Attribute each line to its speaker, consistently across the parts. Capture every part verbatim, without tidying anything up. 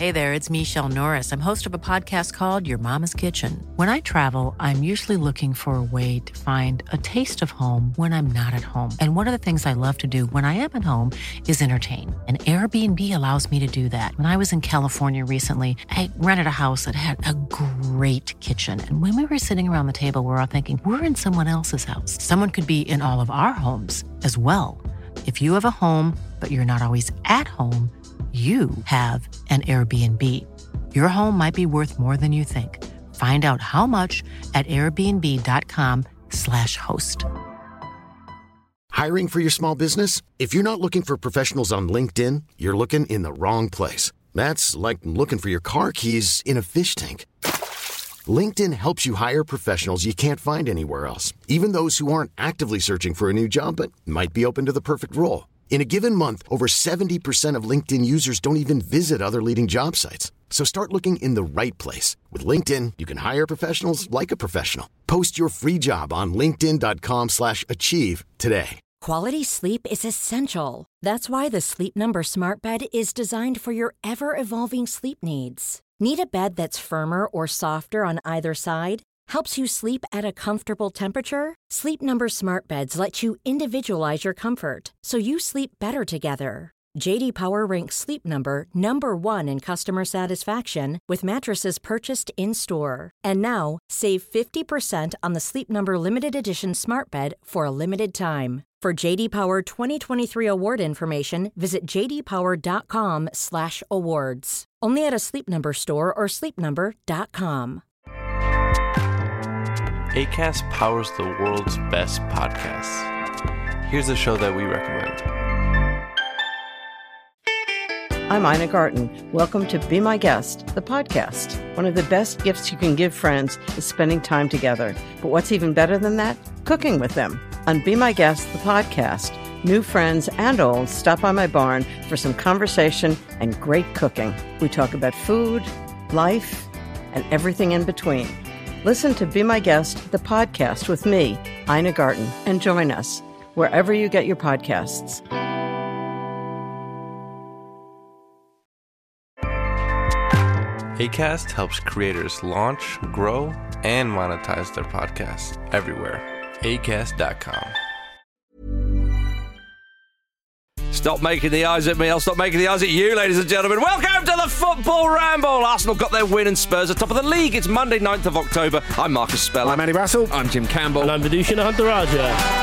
Speaker 1: Hey there, it's Michelle Norris. I'm host of a podcast called Your Mama's Kitchen. When I travel, I'm usually looking for a way to find a taste of home when I'm not at home. And one of the things I love to do when I am at home is entertain. And Airbnb allows me to do that. When I was in California recently, I rented a house that had a great kitchen. And when we were sitting around the table, we were all thinking, we're in someone else's house. Someone could be in all of our homes as well. If you have a home, but you're not always at home, you have an Airbnb. Your home might be worth more than you think. Find out how much at airbnb.com slash host.
Speaker 2: Hiring for your small business? If you're not looking for professionals on LinkedIn, you're looking in the wrong place. That's like looking for your car keys in a fish tank. LinkedIn helps you hire professionals you can't find anywhere else, even those who aren't actively searching for a new job but might be open to the perfect role. In a given month, over seventy percent of LinkedIn users don't even visit other leading job sites. So start looking in the right place. With LinkedIn, you can hire professionals like a professional. Post your free job on linkedin.com slash achieve today.
Speaker 3: Quality sleep is essential. That's why the Sleep Number Smart Bed is designed for your ever-evolving sleep needs. Need a bed that's firmer or softer on either side? Helps you sleep at a comfortable temperature? Sleep Number Smart Beds let you individualize your comfort, so you sleep better together. J D Power ranks Sleep Number number one in customer satisfaction with mattresses purchased in-store. And now, save fifty percent on the Sleep Number Limited Edition Smart Bed for a limited time. For J D Power twenty twenty-three award information, visit jdpower.com slash awards. Only at a Sleep Number store or sleep number dot com.
Speaker 4: Acast powers the world's best podcasts. Here's a show that we recommend.
Speaker 5: I'm Ina Garten. Welcome to Be My Guest, the podcast. One of the best gifts you can give friends is spending time together. But what's even better than that? Cooking with them. On Be My Guest, the podcast, new friends and old stop by my barn for some conversation and great cooking. We talk about food, life, and everything in between. Listen to Be My Guest, the podcast with me, Ina Garten, and join us wherever you get your podcasts.
Speaker 4: Acast helps creators launch, grow, and monetize their podcasts everywhere. acast dot com.
Speaker 6: Stop making the eyes at me, I'll stop making the eyes at you, ladies and gentlemen. Welcome to the Football Ramble. Arsenal got their win and Spurs are top of the league. It's Monday, ninth of October. I'm Marcus Speller.
Speaker 7: I'm Andy Brassel.
Speaker 8: I'm Jim Campbell.
Speaker 9: And I'm Vidushan Huntaraja.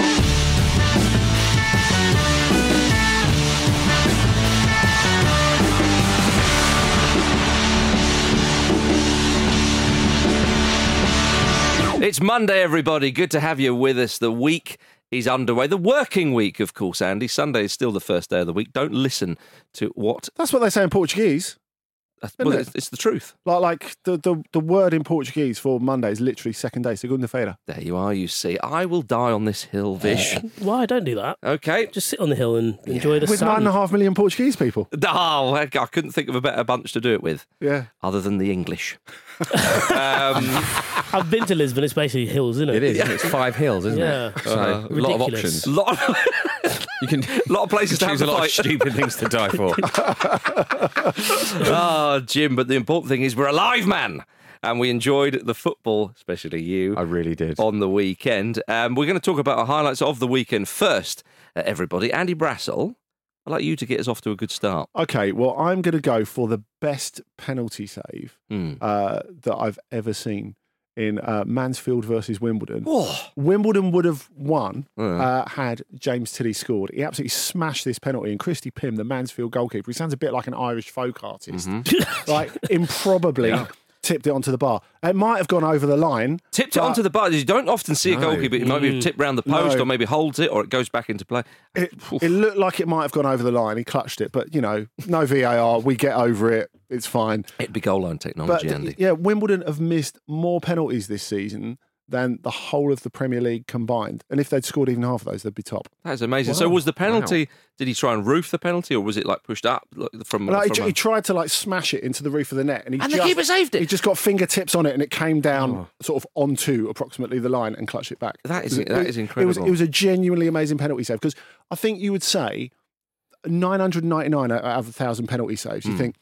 Speaker 6: It's Monday, everybody. Good to have you with us. The week is underway. The working week, of course, Andy. Sunday is still the first day of the week. Don't listen to what...
Speaker 7: That's what they say in Portuguese.
Speaker 6: Well, it? it's, it's the truth.
Speaker 7: Like, like the, the, the word in Portuguese for Monday is literally second day, segunda-feira.
Speaker 6: There you are, you see. I will die on this hill, Vish.
Speaker 9: Why? Don't do that.
Speaker 6: Okay.
Speaker 9: Just sit on the hill and enjoy yeah. the
Speaker 7: with
Speaker 9: sun.
Speaker 7: With nine and a half million Portuguese people.
Speaker 6: Oh, I couldn't think of a better bunch to do it with.
Speaker 7: Yeah.
Speaker 6: Other than the English. um,
Speaker 9: I've been to Lisbon. It's basically hills, isn't it?
Speaker 8: It is. Yeah. It's five hills, isn't
Speaker 9: yeah.
Speaker 8: it? So uh, a lot of options.
Speaker 6: Lot of you can a lot of places to
Speaker 8: choose
Speaker 6: have
Speaker 8: a lot
Speaker 6: fight.
Speaker 8: of stupid things to die for.
Speaker 6: Oh, Jim, but the important thing is we're alive, man. And we enjoyed the football, especially you.
Speaker 8: I really did.
Speaker 6: On the weekend. Um, we're going to talk about our highlights of the weekend first, uh, everybody. Andy Brassel, I'd like you to get us off to a good start.
Speaker 7: Okay, well, I'm going to go for the best penalty save
Speaker 6: mm.
Speaker 7: uh, that I've ever seen in uh, Mansfield versus Wimbledon.
Speaker 6: Oh.
Speaker 7: Wimbledon would have won
Speaker 6: Mm.
Speaker 7: uh, had James Tilley scored. He absolutely smashed this penalty, and Christy Pym, the Mansfield goalkeeper, he sounds a bit like an Irish folk artist,
Speaker 6: mm-hmm.
Speaker 7: like improbably yeah. tipped it onto the bar. It might have gone over the line.
Speaker 6: Tipped it onto the bar. You don't often see a
Speaker 7: No.
Speaker 6: goalkeeper. It might be tipped round the post
Speaker 7: No.
Speaker 6: or maybe holds it or it goes back into play.
Speaker 7: It, it looked like it might have gone over the line. He clutched it, but, you know, no V A R. We get over it. It's fine.
Speaker 6: It'd be goal line technology,
Speaker 7: But,
Speaker 6: Andy.
Speaker 7: yeah, Wimbledon have missed more penalties this season than the whole of the Premier League combined. And if they'd scored even half of those, they'd be top.
Speaker 6: That's amazing.
Speaker 7: Wow.
Speaker 6: So was the penalty,
Speaker 7: Wow.
Speaker 6: did he try and roof the penalty or was it like pushed up from,
Speaker 7: No, he,
Speaker 6: from
Speaker 7: he
Speaker 6: a...
Speaker 7: tried to like smash it into the roof of the net. And, he
Speaker 6: And
Speaker 7: just,
Speaker 6: the keeper saved it?
Speaker 7: He just got fingertips on it and it came down
Speaker 6: Oh.
Speaker 7: sort of onto approximately the line and clutched it back.
Speaker 6: That is,
Speaker 7: it,
Speaker 6: that is
Speaker 7: it,
Speaker 6: incredible.
Speaker 7: It was, it was a genuinely amazing penalty save because I think you would say nine hundred ninety-nine out of one thousand penalty saves. You
Speaker 6: Mm.
Speaker 7: think,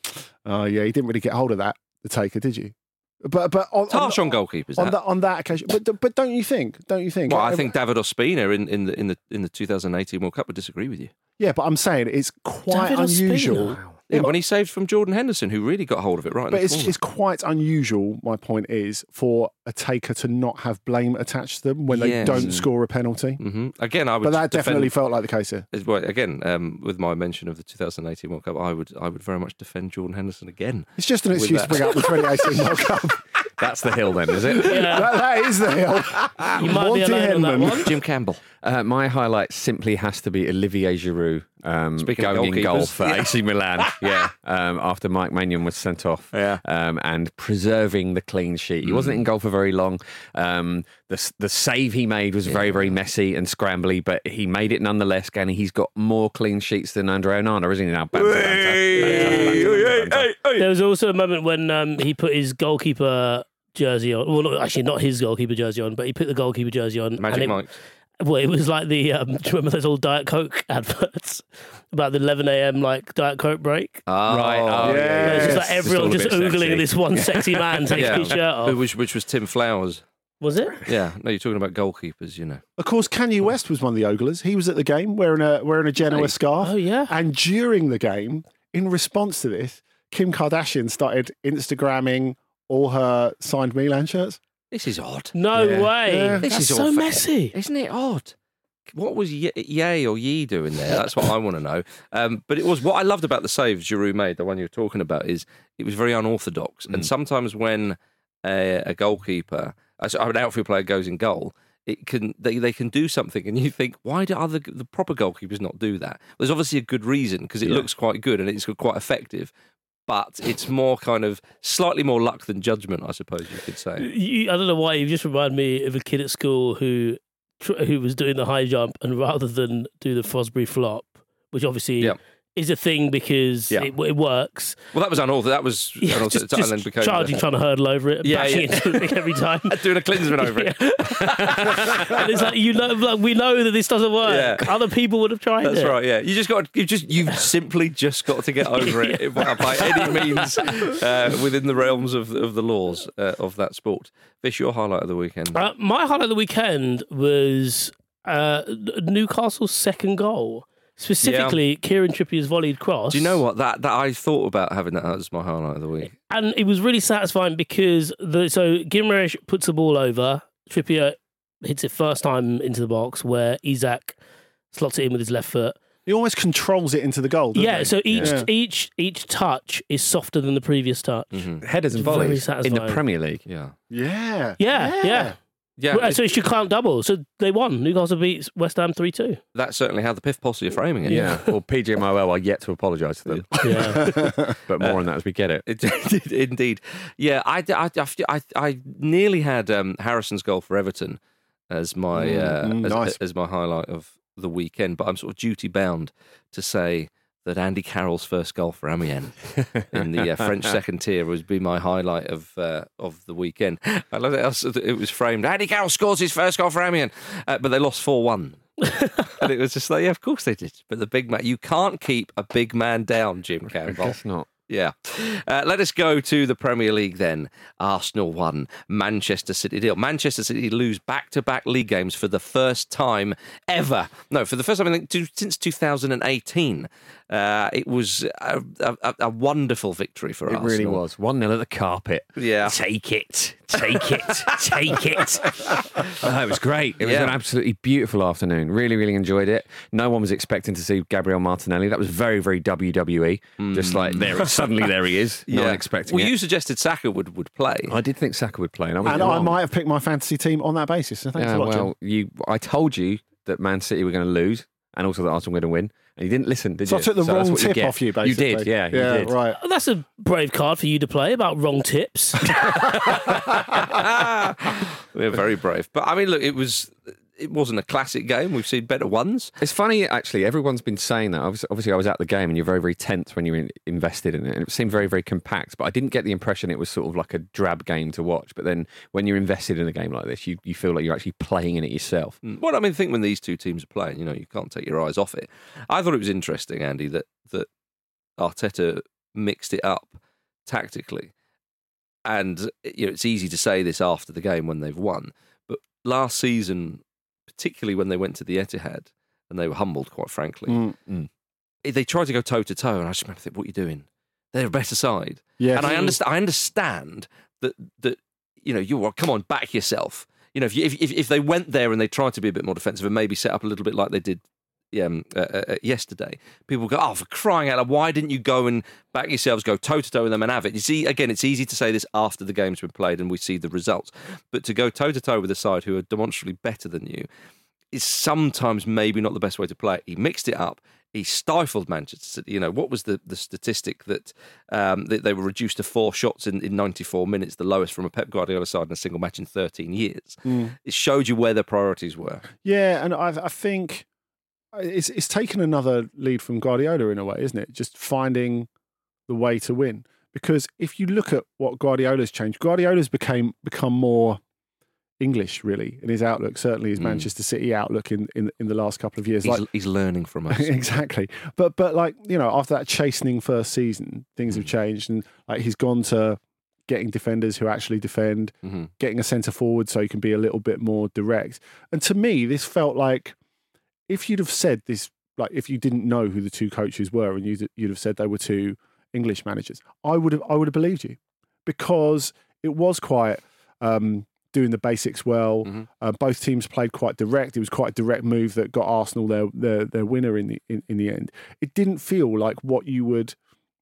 Speaker 7: Oh yeah, he didn't really get hold of that, the taker, did you? But but on,
Speaker 6: It's harsh
Speaker 7: on,
Speaker 6: on goalkeepers.
Speaker 7: on
Speaker 6: that.
Speaker 7: that on that occasion. But but don't you think? Don't you think?
Speaker 6: Well, I think David Ospina in, in the in the in the two thousand eighteen World Cup would disagree with you.
Speaker 7: Yeah, but I'm saying it's quite
Speaker 9: David Ospina?
Speaker 7: unusual.
Speaker 6: Yeah, when he saved from Jordan Henderson, who really got hold of it right.
Speaker 7: But
Speaker 6: in the
Speaker 7: it's
Speaker 6: corner.
Speaker 7: it's quite unusual. My point is for a taker to not have blame attached to them when they
Speaker 6: Yes.
Speaker 7: don't score a penalty.
Speaker 6: hmm Again, I would.
Speaker 7: But that
Speaker 6: defend,
Speaker 7: definitely felt like the case here.
Speaker 6: as well, again, um, with my mention of the two thousand eighteen World Cup, I would I would very much defend Jordan Henderson again.
Speaker 7: It's just an
Speaker 6: With
Speaker 7: excuse to
Speaker 6: that.
Speaker 7: bring up the twenty eighteen World Cup.
Speaker 8: That's the hill then, is it?
Speaker 9: Yeah.
Speaker 7: that, that is the hill.
Speaker 9: You might be
Speaker 7: Monty
Speaker 9: alone on that
Speaker 7: Henman.
Speaker 9: one.
Speaker 6: Jim Campbell.
Speaker 8: Uh, my highlight simply has to be Olivier Giroud um,
Speaker 6: Speaking of
Speaker 8: going in goal
Speaker 6: goalkeepers.
Speaker 8: for A C Milan. Yeah, um, after Mike Maignan was sent off.
Speaker 6: Yeah.
Speaker 8: um, and preserving the clean sheet. He wasn't in goal for very long. Um, the the save he made was very very messy and scrambly, but he made it nonetheless. And he's got more clean sheets than Andre Onana, isn't he now? Banter, banter, banter, banter, banter.
Speaker 9: There was also a moment when um, he put his goalkeeper jersey on. Well, not, actually, not his goalkeeper jersey on, but he put the goalkeeper jersey on.
Speaker 6: Magic
Speaker 9: and it,
Speaker 6: Mike.
Speaker 9: Well, it was like the. Um, do you remember those old Diet Coke adverts about the eleven a.m. like Diet Coke break?
Speaker 6: Oh,
Speaker 8: Right, oh,
Speaker 7: yeah.
Speaker 9: It's just
Speaker 7: Yes.
Speaker 9: like everyone
Speaker 8: Just
Speaker 9: just,
Speaker 8: all a bit
Speaker 9: oogling
Speaker 8: sexy.
Speaker 9: at this one sexy man taking
Speaker 6: Yeah.
Speaker 9: his shirt off.
Speaker 6: Which, which was Tim Flowers.
Speaker 9: Was it?
Speaker 6: Yeah, no, you're talking about goalkeepers, you know.
Speaker 7: Of course, Kanye West was one of the oglers. He was at the game wearing a wearing a Genoa
Speaker 6: Hey.
Speaker 7: scarf.
Speaker 9: Oh, yeah.
Speaker 7: And during the game, in response to this, Kim Kardashian started Instagramming all her signed Milan shirts.
Speaker 6: This is odd.
Speaker 9: No
Speaker 7: Yeah.
Speaker 9: way.
Speaker 7: Yeah.
Speaker 6: This
Speaker 9: That's
Speaker 6: is
Speaker 9: so
Speaker 6: all fa-
Speaker 9: messy.
Speaker 6: Isn't it odd? What was Ye, Ye or Ye doing there? That's what I want to know. Um, but it was what I loved about the save Giroud made, the one you're talking about, is it was very unorthodox. And sometimes when a, a goalkeeper, an outfield player goes in goal, it can they, they can do something, and you think, why do other the proper goalkeepers not do that? There's obviously a good reason because it looks quite good and it's quite effective. But it's more kind of slightly more luck than judgment, I suppose you could say.
Speaker 9: You, I don't know why. You just remind me of a kid at school who tr- who was doing the high jump, and rather than do the Fosbury flop, which obviously
Speaker 6: Yeah.
Speaker 9: is a thing because
Speaker 6: Yeah.
Speaker 9: it, it works.
Speaker 6: Well, that was unorthodox. That was
Speaker 9: Yeah,
Speaker 6: unorthodox,
Speaker 9: just,
Speaker 6: and
Speaker 9: just
Speaker 6: then became
Speaker 9: charging, trying to hurdle over it,
Speaker 6: Yeah,
Speaker 9: bashing
Speaker 6: yeah.
Speaker 9: into the thing every time.
Speaker 6: doing a Klinsmann over it.
Speaker 9: And it's like, you know, like, we know that this doesn't work.
Speaker 6: Yeah.
Speaker 9: Other people would have tried
Speaker 6: That's
Speaker 9: it.
Speaker 6: right. Yeah, you just got you just you've simply just got to get over it by, by any means uh, within the realms of of the laws uh, of that sport. Vish, your highlight of the weekend.
Speaker 9: Uh, my highlight of the weekend was uh, Newcastle's second goal. Specifically, Kieran Trippier's volleyed cross.
Speaker 6: Do you know what that that I thought about having that as my highlight of the week?
Speaker 9: And it was really satisfying because the so Guimaraes puts the ball over, Trippier hits it first time into the box where Isak slots it in with his left foot.
Speaker 7: He almost controls it into the goal. doesn't
Speaker 9: Yeah,
Speaker 7: he?
Speaker 9: so each
Speaker 7: Yeah.
Speaker 9: each each touch is softer than the previous touch.
Speaker 8: Headers and
Speaker 9: It's very
Speaker 8: volleys in the
Speaker 9: satisfying.
Speaker 8: Premier League.
Speaker 6: Yeah,
Speaker 7: Yeah.
Speaker 9: Yeah, yeah.
Speaker 6: yeah.
Speaker 9: Well,
Speaker 6: it-
Speaker 9: so it should count double. So they won. Newcastle beats West Ham three two.
Speaker 6: that's certainly how the Piff Posse are framing it.
Speaker 8: Yeah. Well, P G M O L are yet to apologise to them,
Speaker 9: Yeah.
Speaker 8: but more on that as we get it.
Speaker 6: It- Indeed. Yeah, I, I, I, I nearly had um, Harrison's goal for Everton as my uh,
Speaker 7: mm,
Speaker 6: as,
Speaker 7: nice.
Speaker 6: as my highlight of the weekend, but I'm sort of duty bound to say that Andy Carroll's first goal for Amiens in the uh, French second tier was be my highlight of uh, of the weekend. I love it. It was framed. Andy Carroll scores his first goal for Amiens, uh, but they lost four one. And it was just like, yeah, of course they did. But the big man, you can't keep a big man down, Jim
Speaker 8: I
Speaker 6: Campbell.
Speaker 8: guess not.
Speaker 6: Yeah. Uh, let us go to the Premier League then. Arsenal won. Manchester City deal. Manchester City lose back-to-back league games for the first time ever. No, for the first time I think to, since two thousand eighteen. Uh, it was a, a, a wonderful victory for
Speaker 8: It
Speaker 6: Arsenal.
Speaker 8: really was. one nil at the carpet.
Speaker 6: Yeah.
Speaker 8: Take it. Take it. Take it. Oh, it was great. It was
Speaker 6: Yeah.
Speaker 8: an absolutely beautiful afternoon. Really, really enjoyed it. No one was expecting to see Gabriel Martinelli. That was very, very W W E. Just like there, suddenly there he is. No
Speaker 6: Yeah.
Speaker 8: one expecting
Speaker 6: Well,
Speaker 8: it.
Speaker 6: you suggested Saka would, would play.
Speaker 8: I did think Saka would play. And I, was
Speaker 7: And I
Speaker 8: wrong.
Speaker 7: might have picked my fantasy team on that basis. So thanks
Speaker 8: Yeah,
Speaker 7: a lot,
Speaker 8: well, you. I told you that Man City were going to lose and also that Arsenal were going to win. And you didn't listen, did
Speaker 7: So
Speaker 8: you?
Speaker 7: I took the
Speaker 8: that's
Speaker 7: wrong
Speaker 8: what
Speaker 7: tip
Speaker 8: get.
Speaker 7: off you, basically.
Speaker 8: You did, yeah.
Speaker 7: Yeah,
Speaker 8: you did.
Speaker 7: right.
Speaker 9: Oh, that's a brave card for you to play about wrong tips.
Speaker 6: We're very brave. But, I mean, look, it was... It wasn't a classic game. We've seen better ones.
Speaker 8: It's funny, actually. Everyone's been saying that. Obviously, obviously, I was at the game, and you're very, very tense when you're in, invested in it. And it seemed very, very compact. But I didn't get the impression it was sort of like a drab game to watch. But then, when you're invested in a game like this, you, you feel like you're actually playing in it yourself.
Speaker 6: Well, I mean, think when these two teams are playing, you know, you can't take your eyes off it. I thought it was interesting, Andy, that that Arteta mixed it up tactically. And you know, it's easy to say this after the game when they've won, but last season, particularly when they went to the Etihad and they were humbled, quite frankly,
Speaker 7: Mm.
Speaker 8: Mm.
Speaker 6: they tried to go toe to toe, and I just remember thinking, "What are you doing? They're a better side."
Speaker 7: Yes.
Speaker 6: And I understand. I understand that that you know you are. Come on, back yourself. You know, if, you, if if if they went there and they tried to be a bit more defensive and maybe set up a little bit like they did. Um, uh, uh, yesterday, people go, oh, for crying out loud, why didn't you go and back yourselves, go toe to toe with them and have it? You see, again, it's easy to say this after the game's been played and we see the results, but to go toe to toe with a side who are demonstrably better than you is sometimes maybe not the best way to play it. He mixed it up. He stifled Manchester City. You know, what was the, the statistic that, um, that they were reduced to four shots in, in ninety-four minutes, the lowest from a Pep Guardiola side in a single match in thirteen years?
Speaker 7: Mm.
Speaker 6: It showed you where their priorities were.
Speaker 7: Yeah, and I, I think it's it's taken another lead from Guardiola in a way, isn't it? Just finding the way to win. Because if you look at what Guardiola's changed, Guardiola's became become more English, really, in his outlook. Certainly his
Speaker 6: Mm.
Speaker 7: Manchester City outlook in, in in the last couple of years.
Speaker 6: He's,
Speaker 7: Like
Speaker 6: he's learning from us.
Speaker 7: exactly, but but like you know, after that chastening first season, things have
Speaker 6: Mm.
Speaker 7: changed, and like he's gone to getting defenders who actually defend,
Speaker 6: Mm-hmm.
Speaker 7: getting a centre forward so he can be a little bit more direct. And to me, this felt like if you'd have said this, like if you didn't know who the two coaches were and you'd, you'd have said they were two English managers, I would have I would have believed you, because it was quite um, doing the basics well.
Speaker 6: Mm-hmm.
Speaker 7: Uh, both teams played quite direct. It was quite a direct move that got Arsenal their their, their winner in the in, in the end. It didn't feel like what you would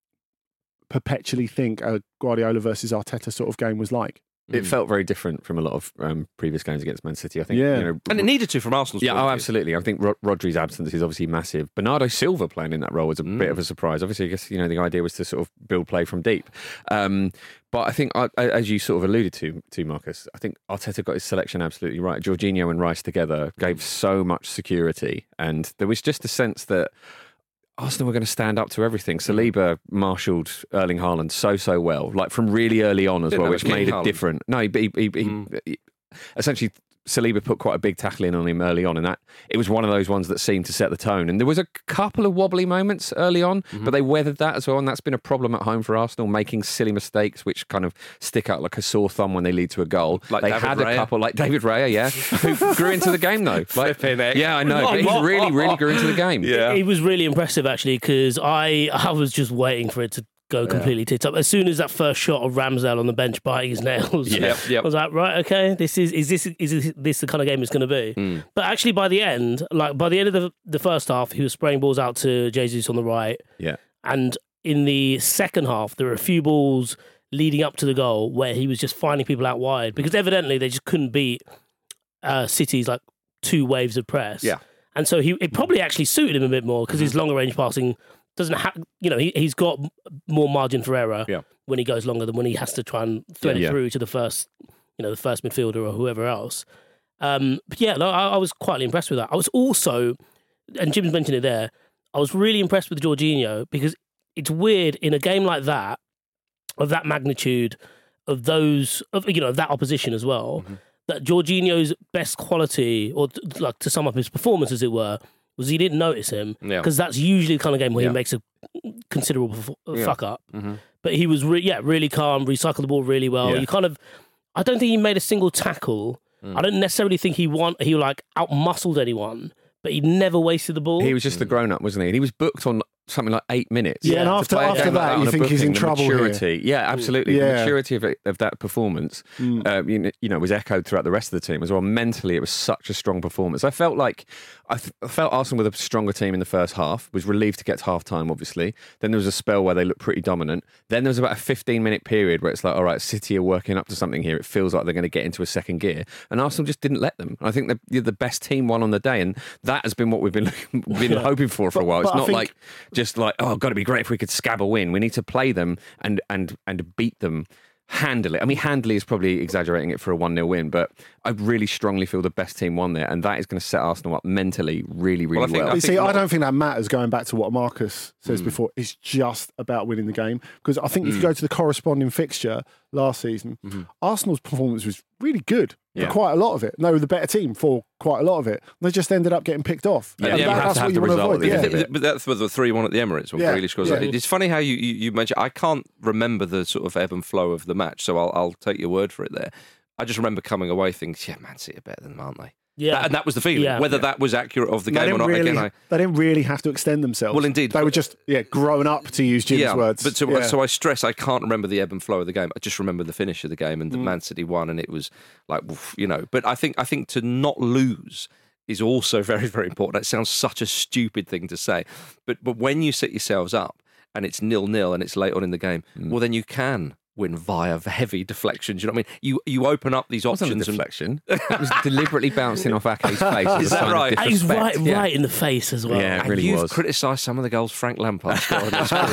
Speaker 7: perpetually think a Guardiola versus Arteta sort of game was like.
Speaker 8: It felt very different from a lot of um, previous games against Man City. I think,
Speaker 7: Yeah.
Speaker 8: you know,
Speaker 6: And it needed to from Arsenal's
Speaker 8: yeah,
Speaker 6: point
Speaker 8: oh,
Speaker 6: of view.
Speaker 8: absolutely. I think Rod- Rodri's absence is obviously massive. Bernardo Silva playing in that role was a
Speaker 6: Mm.
Speaker 8: bit of a surprise. Obviously, I guess you know the idea was to sort of build play from deep. Um, but I think, I, I- as you sort of alluded to, to Marcus, I think Arteta got his selection absolutely right. Jorginho and Rice together gave so much security, and there was just a sense that Arsenal were going to stand up to everything. Saliba marshalled Erling Haaland so, so well, like from really early on as
Speaker 6: Didn't
Speaker 8: well,
Speaker 6: have
Speaker 8: which
Speaker 6: a King
Speaker 8: made it
Speaker 6: Haaland.
Speaker 8: different. No, he, he, he, he,
Speaker 6: Mm.
Speaker 8: he essentially Saliba put quite a big tackle in on him early on, and that it was one of those ones that seemed to set the tone. And there was a couple of wobbly moments early on,
Speaker 6: Mm-hmm.
Speaker 8: but they weathered that as well, and that's been a problem at home for Arsenal, making silly mistakes which kind of stick out like a sore thumb when they lead to a goal.
Speaker 6: Like
Speaker 8: they
Speaker 6: David
Speaker 8: had
Speaker 6: Raya.
Speaker 8: a couple, like David Raya, yeah, who grew into the game though. Like,
Speaker 6: Flipping heck.
Speaker 8: yeah, I know, but he really, really grew into the game.
Speaker 6: Yeah.
Speaker 9: It was really impressive actually, because I I was just waiting for it to go completely tits up. As soon as that first shot of Ramsdale on the bench biting his nails,
Speaker 6: Yep, yep.
Speaker 9: I was like, right, okay, this is is this is this, this the kind of game it's going to be?
Speaker 6: Mm.
Speaker 9: But actually, by the end, like by the end of the the first half, he was spraying balls out to Jesus on the right,
Speaker 8: Yeah.
Speaker 9: and in the second half, there were a few balls leading up to the goal where he was just finding people out wide, because evidently they just couldn't beat uh, City's like two waves of press.
Speaker 6: Yeah.
Speaker 9: And so he it probably actually suited him a bit more because his longer range passing doesn't have, you know, he, he's got more margin for error
Speaker 8: Yeah.
Speaker 9: when he goes longer than when he has to try and thread
Speaker 8: Yeah.
Speaker 9: it through to the first, you know, the first midfielder or whoever else. Um, but yeah, no, I, I was quite impressed with that. I was also, and Jim's mentioned it there, I was really impressed with Jorginho because it's weird in a game like that, of that magnitude, of those, of you know, of that opposition as well,
Speaker 6: Mm-hmm.
Speaker 9: that Jorginho's best quality, or t- like to sum up his performance, as it were, was he didn't notice him,
Speaker 6: Yeah.
Speaker 9: because that's usually the kind of game where
Speaker 6: Yeah.
Speaker 9: he makes a considerable f-
Speaker 6: Yeah.
Speaker 9: fuck up.
Speaker 6: Mm-hmm.
Speaker 9: But he was, re- yeah, really calm, recycled the ball really well.
Speaker 8: Yeah.
Speaker 9: You kind of, I don't think he made a single tackle.
Speaker 6: Mm.
Speaker 9: I don't necessarily think he won. He like outmuscled anyone, but he never wasted the ball.
Speaker 8: He was just the grown up, wasn't he? And he was booked on something like eight minutes.
Speaker 7: Yeah, and
Speaker 8: To
Speaker 7: after-
Speaker 8: play a
Speaker 7: after
Speaker 8: game like
Speaker 7: that,
Speaker 8: on
Speaker 7: you
Speaker 8: a
Speaker 7: think he's in
Speaker 8: booking, the
Speaker 7: trouble here.
Speaker 8: maturity, Yeah, absolutely. The
Speaker 7: Yeah.
Speaker 8: maturity of, it, of that performance,
Speaker 7: Mm.
Speaker 8: uh, you, know, you know, was echoed throughout the rest of the team as well. Mentally, it was such a strong performance. I felt like I, th- I felt Arsenal with a stronger team in the first half. Was relieved to get to half time, obviously. Then there was a spell where they looked pretty dominant. Then there was about a fifteen minute period where it's like, all right, City are working up to something here. It feels like they're going to get into a second gear, and Arsenal just didn't let them. I think they're, they're the best team won on the day, and that has been what we've been been hoping for for a
Speaker 7: But-
Speaker 8: while. It's
Speaker 7: but I
Speaker 8: not
Speaker 7: think-
Speaker 8: like just like, oh, got to be great if we could scab a win. We need to play them and and and beat them handily. I mean, handily is probably exaggerating it for a one nil win, but I really strongly feel the best team won there, and that is going to set Arsenal up mentally really, really
Speaker 6: Well,
Speaker 8: well.
Speaker 6: I think-
Speaker 7: You see,
Speaker 6: think
Speaker 7: I
Speaker 6: not-
Speaker 7: don't think that matters, going back to what Marcus says before. It's just about winning the game. Because I think if you go to the corresponding fixture last season, Arsenal's performance was really good for
Speaker 8: Yeah.
Speaker 7: quite a lot of it. And they were the better team for quite a lot of it. They just ended up getting picked off.
Speaker 8: Yeah,
Speaker 7: And
Speaker 8: yeah,
Speaker 7: that-
Speaker 8: you have
Speaker 7: that's
Speaker 8: to have
Speaker 7: what
Speaker 8: the
Speaker 7: you want to
Speaker 8: result at
Speaker 7: avoid.
Speaker 8: the end
Speaker 7: Yeah.
Speaker 8: of it.
Speaker 6: But that's for the three one at the Emirates when
Speaker 7: Yeah,
Speaker 6: Grealish scores.
Speaker 7: yeah.
Speaker 6: It's funny how you, you, you mentioned. I can't remember the sort of ebb and flow of the match, so I'll, I'll take your word for it there. I just remember coming away thinking, yeah, Man City are better than them, aren't they?
Speaker 9: Yeah.
Speaker 6: That- and that was the feeling.
Speaker 9: Yeah.
Speaker 6: Whether
Speaker 9: Yeah.
Speaker 6: that was accurate of the
Speaker 7: They
Speaker 6: game or
Speaker 7: didn't,
Speaker 6: not,
Speaker 7: really,
Speaker 6: again, I,
Speaker 7: they didn't really have to extend themselves.
Speaker 6: Well, indeed.
Speaker 7: They were just yeah grown up, to use Jim's
Speaker 6: yeah,
Speaker 7: words.
Speaker 6: But so,
Speaker 7: yeah.
Speaker 6: so I stress I can't remember the ebb and flow of the game. I just remember the finish of the game and the
Speaker 7: Mm.
Speaker 6: Man City won, and it was like, oof, you know. But I think I think to not lose is also very, very important. It sounds such a stupid thing to say, but but when you set yourselves up and it's nil nil and it's late on in the game,
Speaker 8: Mm.
Speaker 6: well then you can win via heavy deflections. You know what I mean? You you open up these
Speaker 8: It wasn't a
Speaker 6: options. and-
Speaker 8: deflection. It was deliberately bouncing off Ake's face. as
Speaker 6: Is
Speaker 8: a
Speaker 6: that
Speaker 8: sign of
Speaker 6: right?
Speaker 9: And he's
Speaker 8: disrespect.
Speaker 9: right,
Speaker 8: Yeah.
Speaker 9: right in the face as well.
Speaker 8: Yeah. It
Speaker 6: and
Speaker 8: really
Speaker 6: you've
Speaker 8: was.
Speaker 6: criticised some of the goals Frank Lampard scored in his career.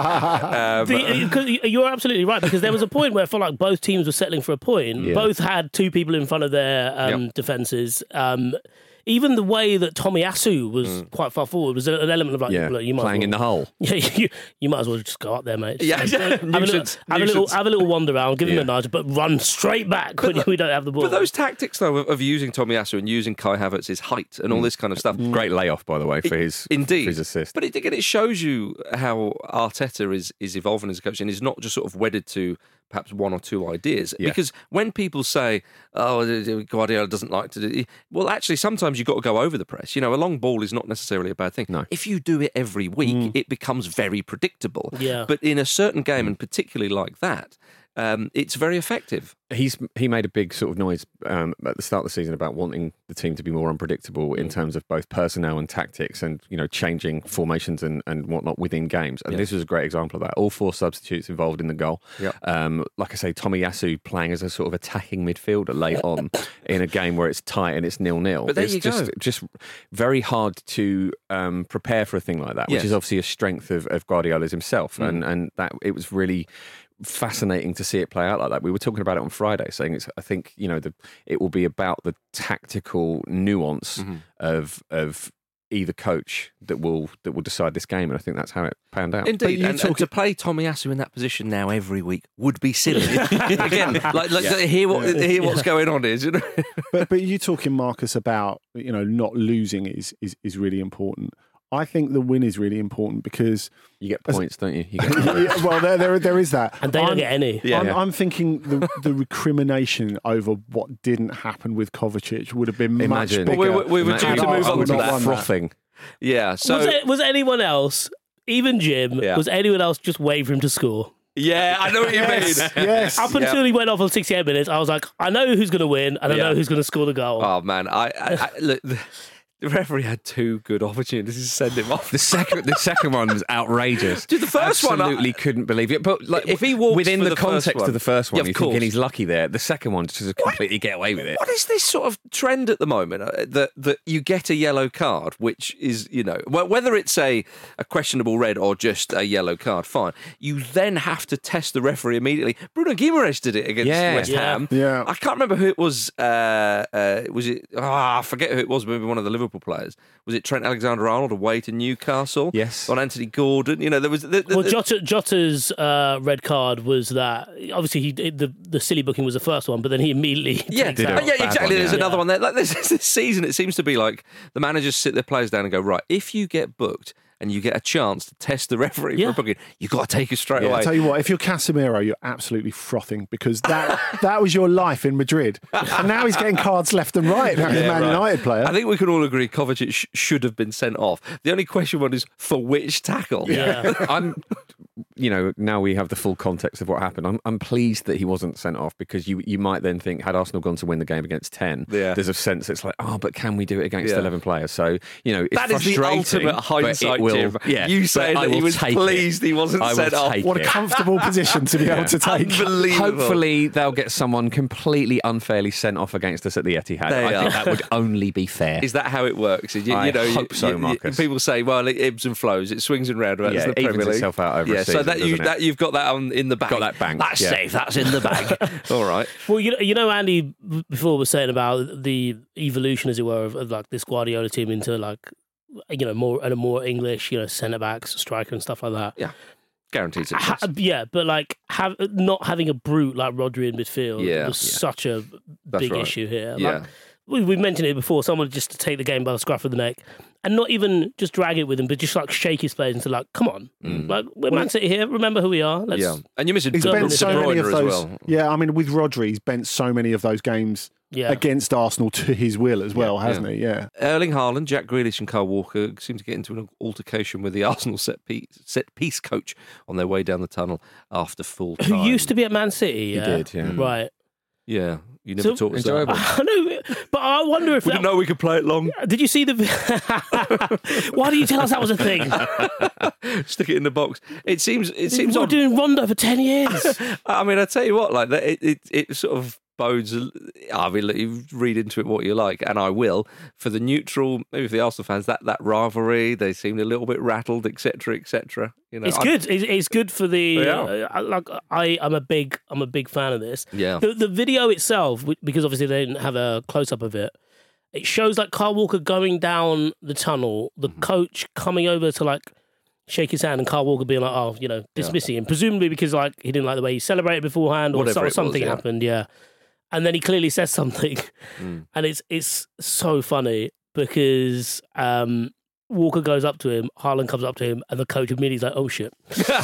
Speaker 6: Um,
Speaker 9: The- 'cause you're absolutely right, because there was a point where I felt like both teams were settling for a point.
Speaker 8: Yeah.
Speaker 9: Both had two people in front of their um,
Speaker 6: Yep.
Speaker 9: defences. Um, even the way that Tomiyasu was quite far forward was an element of like,
Speaker 8: Yeah,
Speaker 9: look, you might
Speaker 8: playing
Speaker 9: as
Speaker 8: in
Speaker 9: well,
Speaker 8: the hole.
Speaker 9: Yeah, you, you might as well just go up there, mate.
Speaker 6: Yeah,
Speaker 9: Just,
Speaker 6: yeah.
Speaker 9: have, a little,
Speaker 6: Nuisance,
Speaker 9: have, a little,
Speaker 6: nuisance.
Speaker 9: have a little wander around, give him
Speaker 8: Yeah.
Speaker 9: a nudge, but run straight back when we don't have the ball.
Speaker 6: But those tactics, though, of, of using Tomiyasu and using Kai Havertz's height and all this kind of stuff.
Speaker 8: Great layoff, by the way, for his
Speaker 6: Indeed.
Speaker 8: for his assist.
Speaker 6: But it, again, it shows you how Arteta is, is evolving as a coach and is not just sort of wedded to perhaps one or two ideas.
Speaker 8: Yeah.
Speaker 6: Because when people say, oh, Guardiola doesn't like to do it, well, actually, sometimes you've got to go over the press. You know, a long ball is not necessarily a bad thing.
Speaker 8: No.
Speaker 6: If you do it every week, it becomes very predictable.
Speaker 9: Yeah.
Speaker 6: But in a certain game, and particularly like that, um, it's very effective.
Speaker 8: He's he made a big sort of noise um, at the start of the season about wanting the team to be more unpredictable in terms of both personnel and tactics, and you know changing formations and, and whatnot within games. And
Speaker 6: Yeah.
Speaker 8: this was a great example of that. All four substitutes involved in the goal.
Speaker 6: Yeah.
Speaker 8: Um, like I say, Tomiyasu playing as a sort of attacking midfielder late on in a game where it's tight and it's nil nil.
Speaker 6: But there
Speaker 8: it's
Speaker 6: you
Speaker 8: just
Speaker 6: go.
Speaker 8: just very hard to um, prepare for a thing like that, which
Speaker 6: Yes.
Speaker 8: is obviously a strength of, of Guardiola's himself,
Speaker 6: Mm.
Speaker 8: and and that it was really fascinating to see it play out like that. We were talking about it on Friday, saying it's. I think you know the it will be about the tactical nuance
Speaker 6: Mm-hmm.
Speaker 8: of of either coach that will that will decide this game, and I think that's how it panned out.
Speaker 6: Indeed,
Speaker 7: you
Speaker 6: and,
Speaker 7: talk-
Speaker 6: and to play Tomiyasu in that position now every week would be silly. Again, like, like hear what hear what's going on is, you know.
Speaker 7: but but you talking, Marcus, about you know not losing is is is really important. I think the win is really important because
Speaker 8: You get points, don't you? You get
Speaker 7: yeah, well there, there there is that,
Speaker 9: and they don't
Speaker 7: I'm-
Speaker 9: get any.
Speaker 6: Yeah.
Speaker 7: I'm,
Speaker 8: Yeah.
Speaker 7: I'm thinking the, the recrimination over what didn't happen with Kovacic would have been
Speaker 8: Imagine.
Speaker 7: much
Speaker 6: Well,
Speaker 7: bigger.
Speaker 6: we were- we were
Speaker 8: Imagine
Speaker 6: due to
Speaker 7: I-
Speaker 6: move
Speaker 7: I
Speaker 6: on
Speaker 7: would
Speaker 6: to
Speaker 7: not
Speaker 6: that.
Speaker 7: want
Speaker 8: frothing.
Speaker 6: Yeah. So
Speaker 9: was, it, was anyone else, even Jim,
Speaker 6: Yeah.
Speaker 9: was anyone else just waiting for him to score?
Speaker 6: yeah, I know what you
Speaker 7: Yes,
Speaker 6: mean.
Speaker 7: yes.
Speaker 9: Up until he went off on sixty-eight minutes, I was like, I know who's going to win, and I
Speaker 6: Yeah.
Speaker 9: know who's going to score the goal.
Speaker 6: Oh man, I, I, I look. The, the referee had two good opportunities to send him off.
Speaker 8: The second, the second one was outrageous.
Speaker 6: Dude, the first one, I-
Speaker 8: absolutely couldn't believe it. But like,
Speaker 6: If he walks
Speaker 8: within
Speaker 6: for
Speaker 8: the,
Speaker 6: the first
Speaker 8: context
Speaker 6: one-
Speaker 8: of the first one,
Speaker 6: Yeah, of
Speaker 8: you're
Speaker 6: course.
Speaker 8: thinking he's lucky there. The second one just completely get away with it.
Speaker 6: What is this sort of trend at the moment uh, that that you get a yellow card, which is you know wh- whether it's a, a questionable red or just a yellow card, fine. You then have to test the referee immediately. Bruno Guimaraes did it against
Speaker 8: Yeah.
Speaker 6: West
Speaker 9: Yeah.
Speaker 6: Ham.
Speaker 7: Yeah.
Speaker 6: I can't remember who it was. Uh, uh, was it? Oh, I forget who it was. Maybe one of the Liverpool players. Was it Trent Alexander-Arnold away to Newcastle?
Speaker 8: Yes.
Speaker 6: On Anthony Gordon. You know there was. The, the,
Speaker 9: Well,
Speaker 6: the-
Speaker 9: Jota, Jota's uh, red card was that obviously he the the silly booking was the first one, but then he immediately
Speaker 6: Yeah,
Speaker 9: takes
Speaker 8: Did
Speaker 9: out.
Speaker 8: a
Speaker 6: yeah,
Speaker 8: bad
Speaker 6: exactly.
Speaker 8: one,
Speaker 6: There's
Speaker 8: yeah.
Speaker 6: another one there. Like this, this season, it seems to be like the managers sit their players down and go, right, if you get booked and you get a chance to test the referee
Speaker 9: Yeah.
Speaker 6: for a booking, you got to take it straight
Speaker 8: Yeah,
Speaker 6: away.
Speaker 7: I tell you what, if you're Casemiro, you're absolutely frothing because that that was your life in Madrid, and now he's getting cards left and right. Now he's a
Speaker 6: Yeah,
Speaker 7: Man
Speaker 6: right.
Speaker 7: United player.
Speaker 6: I think we can all agree Kovacic sh- should have been sent off. The only question one is for which tackle?
Speaker 9: Yeah.
Speaker 8: I'm, you know, now we have the full context of what happened. I'm, I'm pleased that he wasn't sent off because you, you might then think, had Arsenal gone to win the game against ten,
Speaker 6: Yeah.
Speaker 8: there's a sense it's like, oh, but can we do it against
Speaker 6: Yeah.
Speaker 8: eleven players? So, you know, it's
Speaker 6: That is the
Speaker 8: frustrating.
Speaker 6: ultimate
Speaker 8: but
Speaker 6: hindsight,
Speaker 8: it will,
Speaker 6: Jim.
Speaker 8: Yeah,
Speaker 6: You
Speaker 8: but
Speaker 6: saying
Speaker 8: I
Speaker 6: that he
Speaker 8: will
Speaker 6: was
Speaker 8: take
Speaker 6: pleased
Speaker 8: it.
Speaker 6: he wasn't
Speaker 8: I will
Speaker 6: sent off.
Speaker 8: take
Speaker 7: What a
Speaker 8: it.
Speaker 7: comfortable position to be able to take.
Speaker 6: Unbelievable.
Speaker 8: Hopefully, they'll get someone completely unfairly sent off against us at the Etihad.
Speaker 6: They
Speaker 8: I think
Speaker 6: are.
Speaker 8: that would only be fair.
Speaker 6: Is that how it works? You,
Speaker 8: I
Speaker 6: you know,
Speaker 8: hope
Speaker 6: you-
Speaker 8: so,
Speaker 6: you- you-
Speaker 8: Marcus.
Speaker 6: People say, "Well, it ebbs and flows. It swings and roundabouts."
Speaker 8: Yeah,
Speaker 6: the
Speaker 8: it evens
Speaker 6: Premier League.
Speaker 8: itself out over a
Speaker 6: yeah, so
Speaker 8: season,
Speaker 6: that you
Speaker 8: doesn't it?
Speaker 6: that you've got that on in the bag.
Speaker 8: Got that bank,
Speaker 6: That's
Speaker 8: yeah.
Speaker 6: safe. That's in the bag. All right.
Speaker 9: Well, you know, you know, Andy before was saying about the evolution, as it were, of, of like this Guardiola team into like you know more and a more English, you know, centre backs, striker, and stuff like that.
Speaker 6: Yeah. guaranteed
Speaker 9: Ha-
Speaker 6: success.
Speaker 9: yeah, but like have, not having a brute like Rodri in midfield
Speaker 6: Yeah.
Speaker 9: was
Speaker 6: Yeah.
Speaker 9: such a
Speaker 6: That's
Speaker 9: big
Speaker 6: right.
Speaker 9: issue here.
Speaker 6: Yeah.
Speaker 9: Like, we, we mentioned it before. Someone just to take the game by the scruff of the neck and not even just drag it with him, but just like shake his players into like, come on, like we're Man City here. Remember who we are. Let's,
Speaker 6: Yeah, and you're missing
Speaker 7: He's
Speaker 6: De
Speaker 7: bent
Speaker 6: De
Speaker 7: so many of
Speaker 6: Bruyne as
Speaker 7: those.
Speaker 6: well.
Speaker 7: Yeah, I mean, with Rodri, he's bent so many of those games
Speaker 9: Yeah.
Speaker 7: against Arsenal to his will as well,
Speaker 6: Yeah,
Speaker 7: hasn't he? Yeah.
Speaker 6: Erling Haaland, Jack Grealish, and Kyle Walker seem to get into an altercation with the Arsenal set piece, set piece coach on their way down the tunnel after full time.
Speaker 9: Who used to be at Man City?
Speaker 8: He
Speaker 9: Yeah?
Speaker 8: did, yeah.
Speaker 9: Right.
Speaker 6: Yeah, you never
Speaker 9: So-
Speaker 6: taught us
Speaker 8: Enjoyable.
Speaker 6: that.
Speaker 9: I know, but I wonder if
Speaker 6: We
Speaker 9: that,
Speaker 6: didn't know we could play it long.
Speaker 9: Did you see the? Why didn't you tell us that was a thing?
Speaker 6: Stick it in the box. It seems. It seems
Speaker 9: We're
Speaker 6: odd.
Speaker 9: doing Rondo for ten years.
Speaker 6: I mean, I tell you what, like that, it, it, it sort of bodes. I mean, look, you read into it what you like, and I will. For the neutral, maybe for the Arsenal fans, that that rivalry, they seemed a little bit rattled, et cetera, et cetera. You know,
Speaker 9: It's
Speaker 6: I-
Speaker 9: good. It's, it's good for the.
Speaker 6: Yeah.
Speaker 9: Uh, like I, I'm a big, I'm a big fan of this.
Speaker 6: Yeah.
Speaker 9: The the video itself, w- because obviously they didn't have a close up of it. It shows like Kyle Walker going down the tunnel, the
Speaker 6: Mm-hmm.
Speaker 9: coach coming over to like shake his hand, and Kyle Walker being like, "Oh, you know, dismissing him," presumably because like he didn't like the way he celebrated beforehand, or,
Speaker 6: Whatever
Speaker 9: so- or
Speaker 6: it was,
Speaker 9: something
Speaker 6: yeah.
Speaker 9: happened. Yeah. And then he clearly says something,
Speaker 6: Mm.
Speaker 9: and it's it's so funny because um, Walker goes up to him, Haaland comes up to him, and the coach immediately is like, "Oh shit!"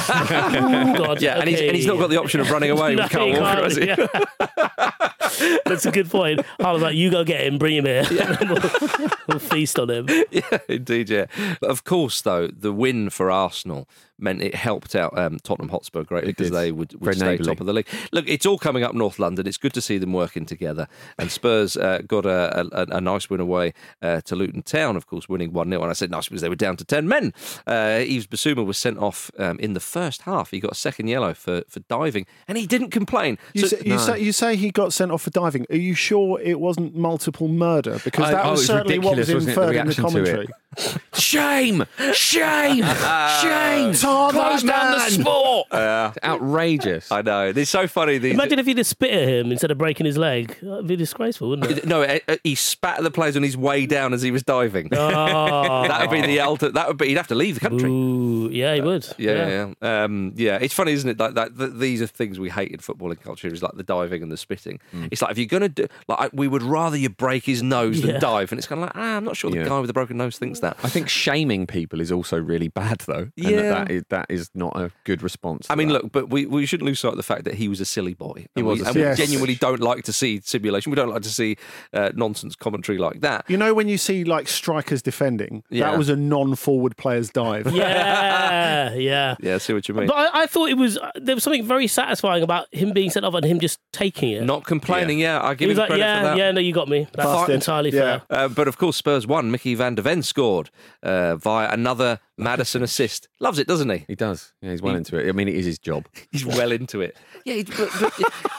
Speaker 9: Oh, God,
Speaker 6: Yeah, and he's and he's not got the option of running away
Speaker 9: No,
Speaker 6: with Kyle
Speaker 9: he
Speaker 6: Walker,
Speaker 9: can't,
Speaker 6: has he?
Speaker 9: yeah. That's a good point. Haaland's like, "You go get him, bring him here, we'll, we'll feast on him."
Speaker 6: Yeah, indeed, yeah. But of course, though, the win for Arsenal meant it helped out um, Tottenham Hotspur greatly
Speaker 8: It
Speaker 6: because
Speaker 8: did.
Speaker 6: they would, would
Speaker 8: Very
Speaker 6: stay
Speaker 8: neighbourly.
Speaker 6: top of the league. Look, it's all coming up North London. It's good to see them working together. And Spurs uh, got a, a, a nice win away uh, to Luton Town, of course, winning one nil. And I said nice because they were down to ten men. Uh, Yves Bissouma was sent off um, in the first half. He got a second yellow for, for diving, and he didn't complain.
Speaker 7: You,
Speaker 6: So-
Speaker 7: say, you, say, you say he got sent off for diving. Are you sure it wasn't multiple murder? Because
Speaker 8: I-
Speaker 7: that
Speaker 8: oh,
Speaker 7: was
Speaker 8: it was
Speaker 7: certainly what was
Speaker 8: ridiculous, wasn't it, the
Speaker 7: inferred in the
Speaker 8: reaction to it?
Speaker 7: commentary.
Speaker 8: Shame! Shame! Shame!
Speaker 7: Tar
Speaker 8: Close
Speaker 7: that
Speaker 8: down the
Speaker 7: man!
Speaker 8: sport!
Speaker 6: Yeah.
Speaker 8: It's outrageous.
Speaker 6: I know. It's so funny. These,
Speaker 9: Imagine if he'd have spit at him instead of breaking his leg. That'd be disgraceful, wouldn't it?
Speaker 6: No, uh, uh, he spat at the players on his way down as he was diving.
Speaker 9: Oh,
Speaker 6: That would be the ultimate. That would be. He'd have to leave the country.
Speaker 9: Ooh, yeah, he would.
Speaker 6: Yeah, yeah, yeah. Um, yeah. It's funny, isn't it? Like that. Th- these are things we hate in footballing culture. Is like the diving and the spitting. It's like if you're gonna do, like, I- we would rather you break his nose
Speaker 9: Yeah.
Speaker 6: than dive. And it's kind of like, ah, I'm not sure the
Speaker 8: Yeah.
Speaker 6: guy with the broken nose thinks that.
Speaker 8: I think shaming people is also really bad, though. And
Speaker 6: Yeah.
Speaker 8: that, that, is, that is not a good response. to
Speaker 6: I mean,
Speaker 8: that.
Speaker 6: look, but we, we shouldn't lose sight of the fact that he was a silly boy.
Speaker 8: He
Speaker 6: and
Speaker 8: was
Speaker 6: we,
Speaker 8: a
Speaker 6: and
Speaker 8: silly
Speaker 6: we
Speaker 7: boy.
Speaker 6: genuinely don't like to see simulation. We don't like to see uh, nonsense commentary like that.
Speaker 7: You know when you see like strikers defending,
Speaker 6: Yeah.
Speaker 7: that was a non-forward player's dive.
Speaker 9: Yeah, yeah.
Speaker 6: Yeah, I see what you mean.
Speaker 9: But I, I thought it was there was something very satisfying about him being sent off and him just taking it.
Speaker 6: Not complaining. Yeah, I
Speaker 9: he
Speaker 6: give
Speaker 9: was
Speaker 6: him
Speaker 9: like,
Speaker 6: credit
Speaker 9: yeah,
Speaker 6: for that.
Speaker 9: yeah, no, you got me. That's
Speaker 7: Bastard.
Speaker 9: entirely
Speaker 7: Yeah.
Speaker 9: fair.
Speaker 6: Uh, but of course, Spurs won. Mickey van der Ven scored uh, via another Maddison assist. Loves it, doesn't he?
Speaker 8: he does. Yeah, he's well into it. I mean, it is his job.
Speaker 6: He's well into it. Yeah, he, but, but,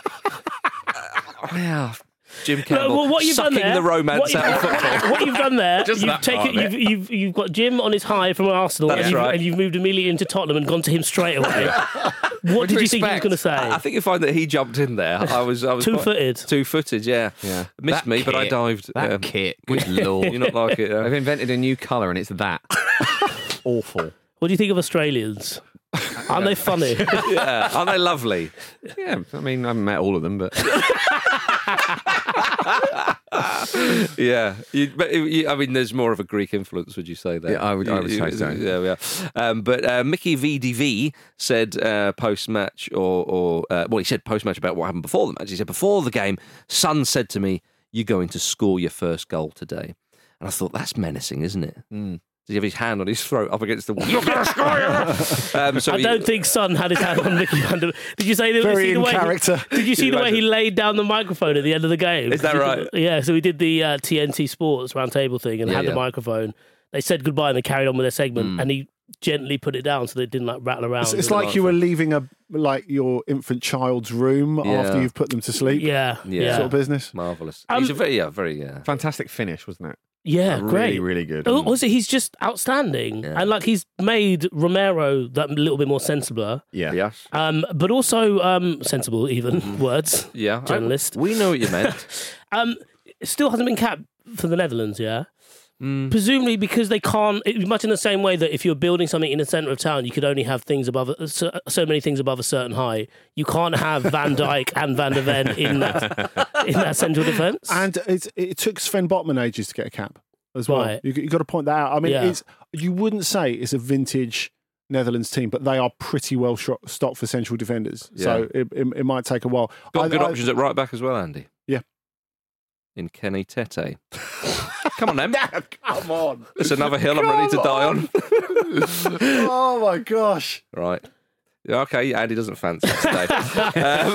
Speaker 6: uh, yeah. Jim Campbell
Speaker 9: No, well, what you've
Speaker 6: sucking
Speaker 9: done there,
Speaker 6: the romance
Speaker 9: what, you,
Speaker 6: out of football.
Speaker 9: what you've done there,
Speaker 8: Just
Speaker 9: you've
Speaker 8: that
Speaker 9: taken,
Speaker 8: part of
Speaker 9: you've, you've you've got Jim on his high from Arsenal,
Speaker 6: That's
Speaker 9: and, you've,
Speaker 6: right.
Speaker 9: and you've moved immediately into Tottenham and gone to him straight away. What
Speaker 8: do
Speaker 9: did
Speaker 8: you
Speaker 9: you think he was
Speaker 8: expect?
Speaker 9: going to say?
Speaker 6: I think you find that he jumped in there. I was, I was quite-
Speaker 9: Two-footed.
Speaker 6: Two-footed, yeah.
Speaker 8: Yeah.
Speaker 6: Missed
Speaker 8: That
Speaker 6: me, but I
Speaker 8: kit.
Speaker 6: dived.
Speaker 8: That
Speaker 6: yeah.
Speaker 8: kit. Good lord.
Speaker 6: You not like it?
Speaker 8: I've
Speaker 6: Yeah.
Speaker 8: invented a new colour, and it's that. Awful.
Speaker 9: What do you think of Australians? Aren't they funny?
Speaker 6: Yeah. Aren't they lovely?
Speaker 8: Yeah, I mean, I haven't met all of them, but
Speaker 6: Yeah, you, but you, I mean, there's more of a Greek influence, would you say? There,
Speaker 8: Yeah, I would- I would say so.
Speaker 6: Yeah, yeah. Um, but uh, Mickey V D V said uh, post match, or, or uh, well, he said post match about what happened before the match. He said before the game, Son said to me, "You're going to score your first goal today," and I thought that's menacing, isn't it?
Speaker 8: Mm.
Speaker 6: Did he have his hand on his throat up against the wall? You're going to score! um, so
Speaker 9: I
Speaker 6: he-
Speaker 9: don't think Son had his hand on Mickey Van der. Did you say the,
Speaker 7: Very
Speaker 9: see the
Speaker 7: in
Speaker 9: way?
Speaker 7: character.
Speaker 9: Did you see
Speaker 6: Can
Speaker 9: the
Speaker 6: you
Speaker 9: way he
Speaker 6: imagine?
Speaker 9: laid down the microphone at the end of the game?
Speaker 6: Is that right?
Speaker 9: Yeah. So we did the uh, T N T Sports roundtable thing and
Speaker 6: Yeah,
Speaker 9: had
Speaker 6: yeah.
Speaker 9: the microphone. They said goodbye and they carried on with their segment,
Speaker 6: Mm.
Speaker 9: and he gently put it down so they didn't like rattle around.
Speaker 7: It's, it's
Speaker 9: and-
Speaker 7: like you were leaving a like your infant child's room
Speaker 6: Yeah.
Speaker 7: after you've put them to sleep.
Speaker 9: yeah,
Speaker 6: Yeah.
Speaker 9: yeah,
Speaker 7: Sort of business.
Speaker 6: Marvelous.
Speaker 9: Um,
Speaker 6: He's a very, yeah, very, yeah.
Speaker 8: fantastic finish, wasn't it?
Speaker 9: yeah,
Speaker 8: really,
Speaker 9: great.
Speaker 8: really good.
Speaker 9: Oh, Also, he's just outstanding,
Speaker 6: Yeah.
Speaker 9: and like he's made Romero that little bit more sensible,
Speaker 8: Yeah.
Speaker 6: Yes.
Speaker 9: um, but also um, sensible. Even words,
Speaker 6: Yeah. I-
Speaker 9: journalist.
Speaker 6: we know what you meant.
Speaker 9: Um, still hasn't been capped for the Netherlands, yeah.
Speaker 6: Mm.
Speaker 9: Presumably because they can't, it- much in the same way that if you're building something in the centre of town, you could only have things above, a- so, so many things above a certain height. You can't have Van Dijk and Van der Ven in that, in that central defence.
Speaker 7: And it's, it took Sven Botman ages to get a cap as well.
Speaker 9: Right.
Speaker 7: You, you got to point that out. I mean,
Speaker 9: Yeah.
Speaker 7: it's you wouldn't say it's a vintage Netherlands team, but they are pretty well shot, stocked for central defenders. So it, it, it might take a while.
Speaker 6: Got
Speaker 7: I-
Speaker 6: good
Speaker 7: I-
Speaker 6: options at right back as well, Andy.
Speaker 7: Yeah.
Speaker 6: In Kenny Tete. Come on, then.
Speaker 7: Come on.
Speaker 6: It's another hill I'm ready to die on.
Speaker 7: Oh my gosh.
Speaker 6: Right. Yeah, okay, Andy doesn't fancy it today. um,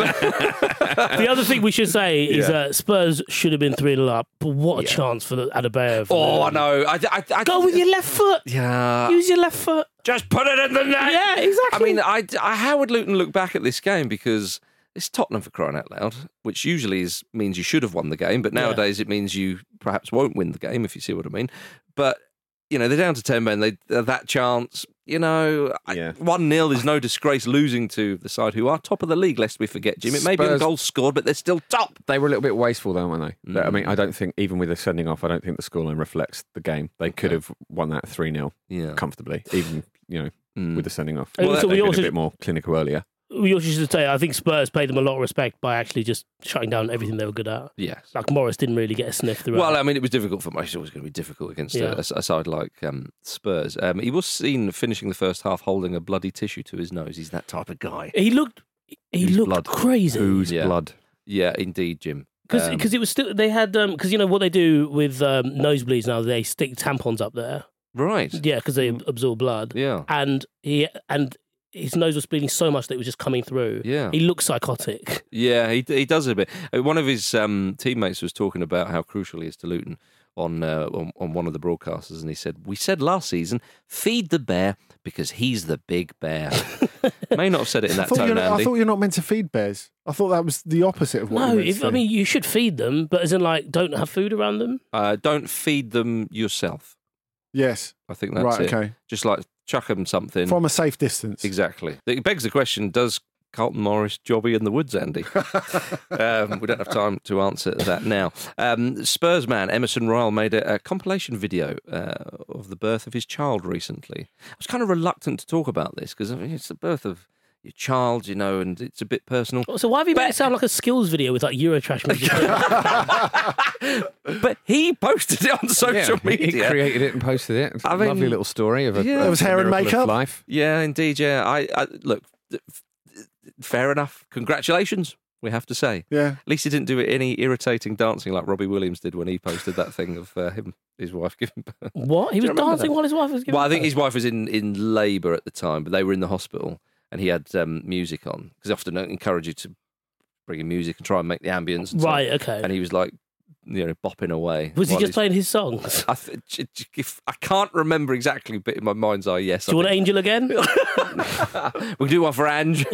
Speaker 9: The other thing we should say is
Speaker 6: Yeah.
Speaker 9: that Spurs should have been three nil up, but what a
Speaker 6: Yeah.
Speaker 9: chance for the Adebayo.
Speaker 6: oh, I know. I, I, I,
Speaker 9: Go with your left foot.
Speaker 6: Yeah.
Speaker 9: Use your left foot.
Speaker 6: Just put it in the net.
Speaker 9: Yeah, exactly.
Speaker 6: I mean, I, I, how would Luton look back at this game? Because it's Tottenham, for crying out loud, which usually is, means you should have won the game, but nowadays it means you perhaps won't win the game, if you see what I mean. But, you know, they're down to ten men. They that chance, you know,
Speaker 8: Yeah.
Speaker 6: one nil is no disgrace losing to the side who are top of the league, lest we forget, Jim. It may be a
Speaker 8: Spurs-
Speaker 6: goal scored, but they're still top.
Speaker 8: They were a little bit wasteful, though, weren't they?
Speaker 6: Mm.
Speaker 8: I mean, I don't think, even with the sending off, I don't think the scoreline reflects the game. They could
Speaker 6: Okay.
Speaker 8: have won that three nil
Speaker 6: Yeah.
Speaker 8: comfortably, even, you know,
Speaker 6: Mm.
Speaker 8: with the sending off.
Speaker 9: And
Speaker 8: Well,
Speaker 9: also
Speaker 8: they've
Speaker 9: we
Speaker 8: been
Speaker 9: also-
Speaker 8: a bit more clinical earlier.
Speaker 9: We also should say, I think Spurs paid them a lot of respect by actually just shutting down everything they were good at.
Speaker 6: Yes.
Speaker 9: Like Morris didn't really get a sniff throughout.
Speaker 6: Well, I mean, it was difficult for It's always going to be difficult against
Speaker 9: Yeah.
Speaker 6: a, a side like um, Spurs. Um, he was seen finishing the first half holding a bloody tissue to his nose. He's that type of guy.
Speaker 9: he looked, he
Speaker 6: Whose
Speaker 9: looked
Speaker 6: blood?
Speaker 9: crazy.
Speaker 8: Whose
Speaker 6: Yeah.
Speaker 8: blood?
Speaker 6: Yeah, indeed, Jim.
Speaker 9: Because
Speaker 6: Um,
Speaker 9: it was still, they had, because you know what they do with um, nosebleeds now, they stick tampons up there.
Speaker 6: right.
Speaker 9: Yeah, because they absorb blood.
Speaker 6: Yeah.
Speaker 9: And he, and his nose was bleeding so much that it was just coming through.
Speaker 6: Yeah.
Speaker 9: He looked psychotic.
Speaker 6: Yeah, he he does a bit. Uh, One of his um, teammates was talking about how crucial he is to Luton on, uh, on on one of the broadcasters, and he said, "We said last season, feed the bear because he's the big bear." May not have said it in
Speaker 7: I
Speaker 6: that
Speaker 7: thought,
Speaker 6: tone,
Speaker 7: you're, I
Speaker 6: Andy.
Speaker 7: thought you're not meant to feed bears. I thought that was the opposite of what
Speaker 9: No,
Speaker 7: you're meant
Speaker 9: if,
Speaker 7: to
Speaker 9: I
Speaker 7: do.
Speaker 9: mean, you should feed them, but as in like, don't have food around them.
Speaker 6: Uh, don't feed them yourself.
Speaker 7: Yes.
Speaker 6: I think that's
Speaker 7: Right,
Speaker 6: it.
Speaker 7: okay.
Speaker 6: Just like chuck them something.
Speaker 7: From a safe distance.
Speaker 6: Exactly. It begs the question, does Carlton Morris jobby in the woods, Andy? um, we don't have time to answer that now. Um, Spurs man Emerson Royal made a, a compilation video uh, of the birth of his child recently. I was kind of reluctant to talk about this because I mean, it's the birth of your child, you know, and it's a bit personal.
Speaker 9: So why have you made it sound like a skills video with like Eurotrash music?
Speaker 6: But he posted it on social
Speaker 8: Yeah, he-
Speaker 6: media.
Speaker 8: He created it and posted it. It's a
Speaker 6: I mean,
Speaker 8: lovely little story of a,
Speaker 6: yeah.
Speaker 8: of
Speaker 6: There
Speaker 7: was
Speaker 8: a
Speaker 7: hair and
Speaker 8: miracle of
Speaker 7: makeup?
Speaker 8: life.
Speaker 6: Yeah, indeed. Yeah, I, I look. f- Fair enough. Congratulations, we have to say.
Speaker 7: Yeah.
Speaker 6: At least he didn't do any irritating dancing like Robbie Williams did when he posted that thing of uh, him, his wife giving birth.
Speaker 9: What? He
Speaker 6: Do
Speaker 9: was
Speaker 6: you remember
Speaker 9: dancing
Speaker 6: that?
Speaker 9: while his wife was giving
Speaker 6: Well, I think
Speaker 9: birth?
Speaker 6: his wife was in, in labour at the time, but they were in the hospital and he had um, music on because they often don't encourage you to bring in music and try and make the ambience. And so-
Speaker 9: Right, okay.
Speaker 6: And he was like, you know, bopping away.
Speaker 9: Was he
Speaker 6: while
Speaker 9: just
Speaker 6: he's-
Speaker 9: playing his songs?
Speaker 6: I, th- j- j- if, I can't remember exactly, but in my mind's eye, yes.
Speaker 9: Do you
Speaker 6: I
Speaker 9: want
Speaker 6: think-
Speaker 9: Angel again?
Speaker 6: We'll do one for Ange.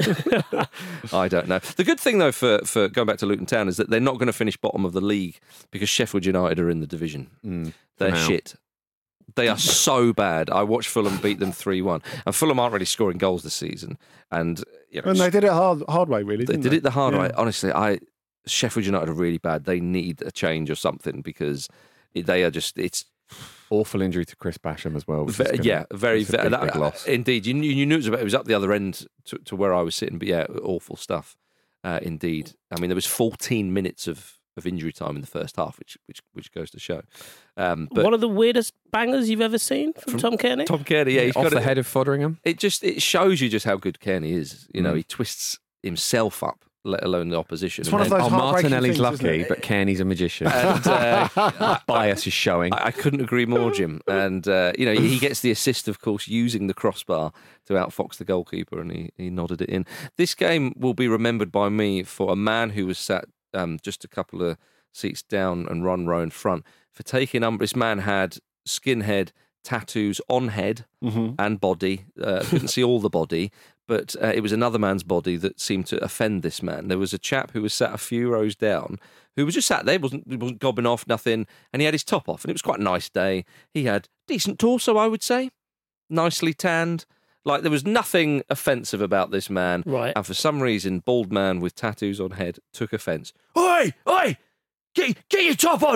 Speaker 6: I don't know. The good thing, though, for, for going back to Luton Town is that they're not going to finish bottom of the league because Sheffield United are in the division.
Speaker 8: Mm,
Speaker 6: They're
Speaker 8: for now.
Speaker 6: shit. They are so bad. I watched Fulham beat them three one. And Fulham aren't really scoring goals this season. And, you know,
Speaker 7: And they did it hard, hard way, really.
Speaker 6: they
Speaker 7: Didn't
Speaker 6: did
Speaker 7: they?
Speaker 6: it the hard
Speaker 7: Yeah.
Speaker 6: way. Honestly, I Sheffield United are really bad. They need a change or something because they are just, it's
Speaker 8: Awful injury to Chris Basham as well. which
Speaker 6: Ve-
Speaker 8: is gonna-
Speaker 6: yeah, very,
Speaker 8: it's a
Speaker 6: very
Speaker 8: big,
Speaker 6: that-
Speaker 8: big loss.
Speaker 6: Indeed, you knew, you knew it was, about, it was up the other end to, to where I was sitting, but yeah, awful stuff. Uh, indeed, I mean there was fourteen minutes of, of injury time in the first half, which which which goes to show. Um, but
Speaker 9: One of the weirdest bangers you've ever seen from,
Speaker 6: From
Speaker 9: Tom Kearney?
Speaker 6: Tom Kearney, yeah, he's
Speaker 8: off
Speaker 6: got
Speaker 8: the
Speaker 6: it,
Speaker 8: head of Fotheringham.
Speaker 6: It just it shows you just how good Kearney is. You know,
Speaker 8: Mm.
Speaker 6: he twists himself up, let alone the opposition.
Speaker 7: It's
Speaker 6: And
Speaker 7: one of
Speaker 6: then-
Speaker 7: those
Speaker 8: Oh,
Speaker 7: heartbreaking
Speaker 8: Martinelli's
Speaker 7: things, isn't
Speaker 8: lucky,
Speaker 7: it?
Speaker 8: but Kearney's a magician.
Speaker 6: And, uh,
Speaker 8: Bias is showing.
Speaker 6: I, I couldn't agree more, Jim. And, uh, you know, he gets the assist, of course, using the crossbar to outfox the goalkeeper, and he, he nodded it in. This game will be remembered by me for a man who was sat um, just a couple of seats down and run row in front for taking umbrage. This man had skinhead tattoos on head
Speaker 7: Mhm.
Speaker 6: and body. Uh, couldn't see all the body, but uh, it was another man's body that seemed to offend this man. There was a chap who was sat a few rows down who was just sat there, wasn't wasn't gobbing off nothing, and he had his top off, and it was quite a nice day. He had decent torso, I would say, nicely tanned. Like there was nothing offensive about this man,
Speaker 9: Right.
Speaker 6: and for some reason, bald man with tattoos on head took offence. Oi, oi, get get your top on.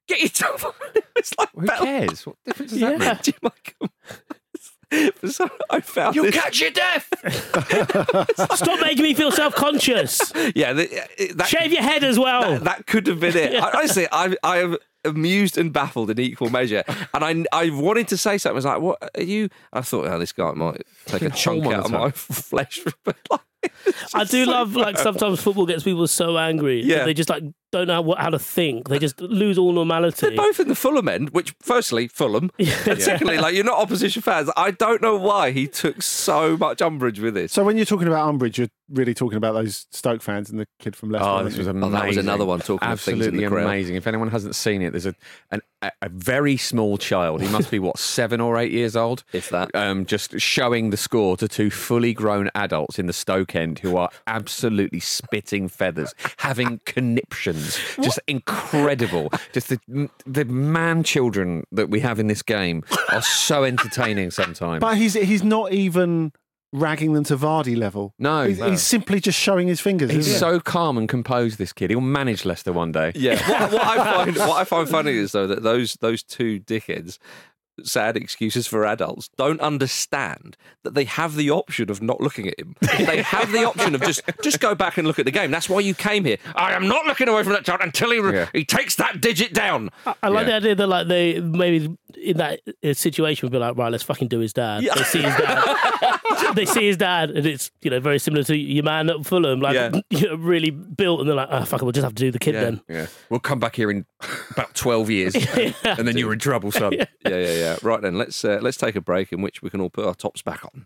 Speaker 6: Get yourself on. It's like
Speaker 8: Who cares? What difference does
Speaker 9: Yeah.
Speaker 8: that make?
Speaker 6: Jim Michael. For some- I found
Speaker 8: You'll
Speaker 6: this.
Speaker 8: catch your death.
Speaker 9: Stop making me feel self-conscious.
Speaker 6: Yeah, the, that,
Speaker 9: Shave your head as well.
Speaker 6: that, that could have been it. I, honestly, I, I am amused and baffled in equal measure. And I, I wanted to say something. I was like, "What are you?" I thought, "Oh, this guy might take a chunk
Speaker 8: Hormone
Speaker 6: out of
Speaker 8: attack.
Speaker 6: my flesh." But like, it's
Speaker 9: I
Speaker 6: just
Speaker 9: do
Speaker 6: so
Speaker 9: love like
Speaker 6: bad.
Speaker 9: sometimes football gets people so angry
Speaker 6: Yeah.
Speaker 9: that they just like don't know what, how to think. They just lose all normality.
Speaker 6: They're both in the Fulham end, which, firstly, Fulham, and secondly, like you're not opposition fans. I don't know why he took so much umbrage with this.
Speaker 7: So when you're talking about Umbridge, you're really talking about those Stoke fans and the kid from Leicester.
Speaker 8: Oh,
Speaker 7: aren't
Speaker 8: this
Speaker 7: you?
Speaker 8: was amazing.
Speaker 6: that was another one talking of things in
Speaker 8: Absolutely
Speaker 6: the crowd.
Speaker 8: amazing. If anyone hasn't seen it, there's a, an, a a very small child. He must be what seven or eight years old,
Speaker 6: If that.
Speaker 8: Um, just showing the score to two fully grown adults in the Stoke end who are absolutely spitting feathers, having conniptions, just incredible. Just the the man children that we have in this game are so entertaining sometimes.
Speaker 7: But he's he's not even ragging them to Vardy level.
Speaker 8: No,
Speaker 7: he's,
Speaker 8: no.
Speaker 7: he's simply just showing his fingers.
Speaker 8: He's
Speaker 7: isn't he?
Speaker 8: so calm and composed. This kid, he'll manage Leicester one day.
Speaker 6: Yeah. What, what I find what I find funny is though that those those two dickheads, sad excuses for adults, don't understand that they have the option of not looking at him. They have the option of just just go back and look at the game. That's why you came here. I am not looking away from that child until he
Speaker 8: Yeah.
Speaker 6: he takes that digit down.
Speaker 9: I, I like
Speaker 8: Yeah.
Speaker 9: the idea that like they maybe in that uh, situation would be like, right, let's fucking do his dad.
Speaker 6: Yeah.
Speaker 9: They see his dad. They see his dad, and it's you know very similar to your man at Fulham, like
Speaker 6: Yeah.
Speaker 9: you know, really built, and they're like, oh fuck it, we'll just have to do the kid
Speaker 6: Yeah.
Speaker 9: then.
Speaker 8: Yeah, we'll come back here in about twelve years, and then you're in trouble, son.
Speaker 6: Yeah, yeah, yeah. Right then, let's uh, let's take a break in which we can all put our tops back on.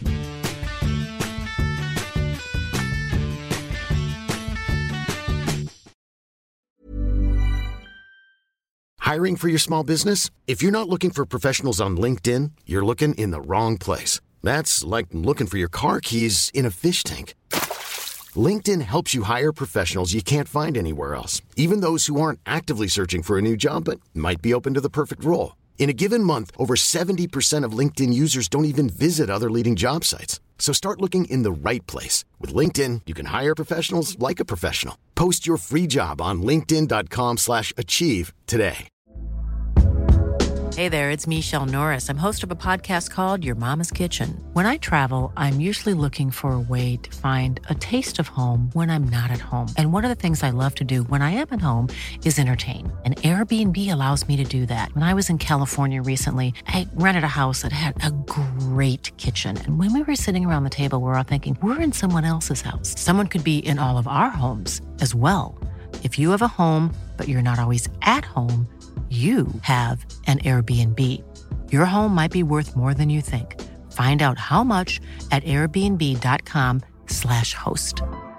Speaker 2: Hiring for your small business? If you're not looking for professionals on LinkedIn, you're looking in the wrong place. That's like looking for your car keys in a fish tank. LinkedIn helps you hire professionals you can't find anywhere else, even those who aren't actively searching for a new job but might be open to the perfect role. In a given month, over seventy percent of LinkedIn users don't even visit other leading job sites. So start looking in the right place. With LinkedIn, you can hire professionals like a professional. Post your free job on linkedin.com slash achieve today.
Speaker 1: Hey there, it's Michelle Norris. I'm host of a podcast called Your Mama's Kitchen. When I travel, I'm usually looking for a way to find a taste of home when I'm not at home. And one of the things I love to do when I am at home is entertain. And Airbnb allows me to do that. When I was in California recently, I rented a house that had a great kitchen. And when we were sitting around the table, we were all thinking, we're in someone else's house. Someone could be in all of our homes as well. If you have a home, but you're not always at home, you have an Airbnb. Your home might be worth more than you think. Find out how much at airbnb.com slash host.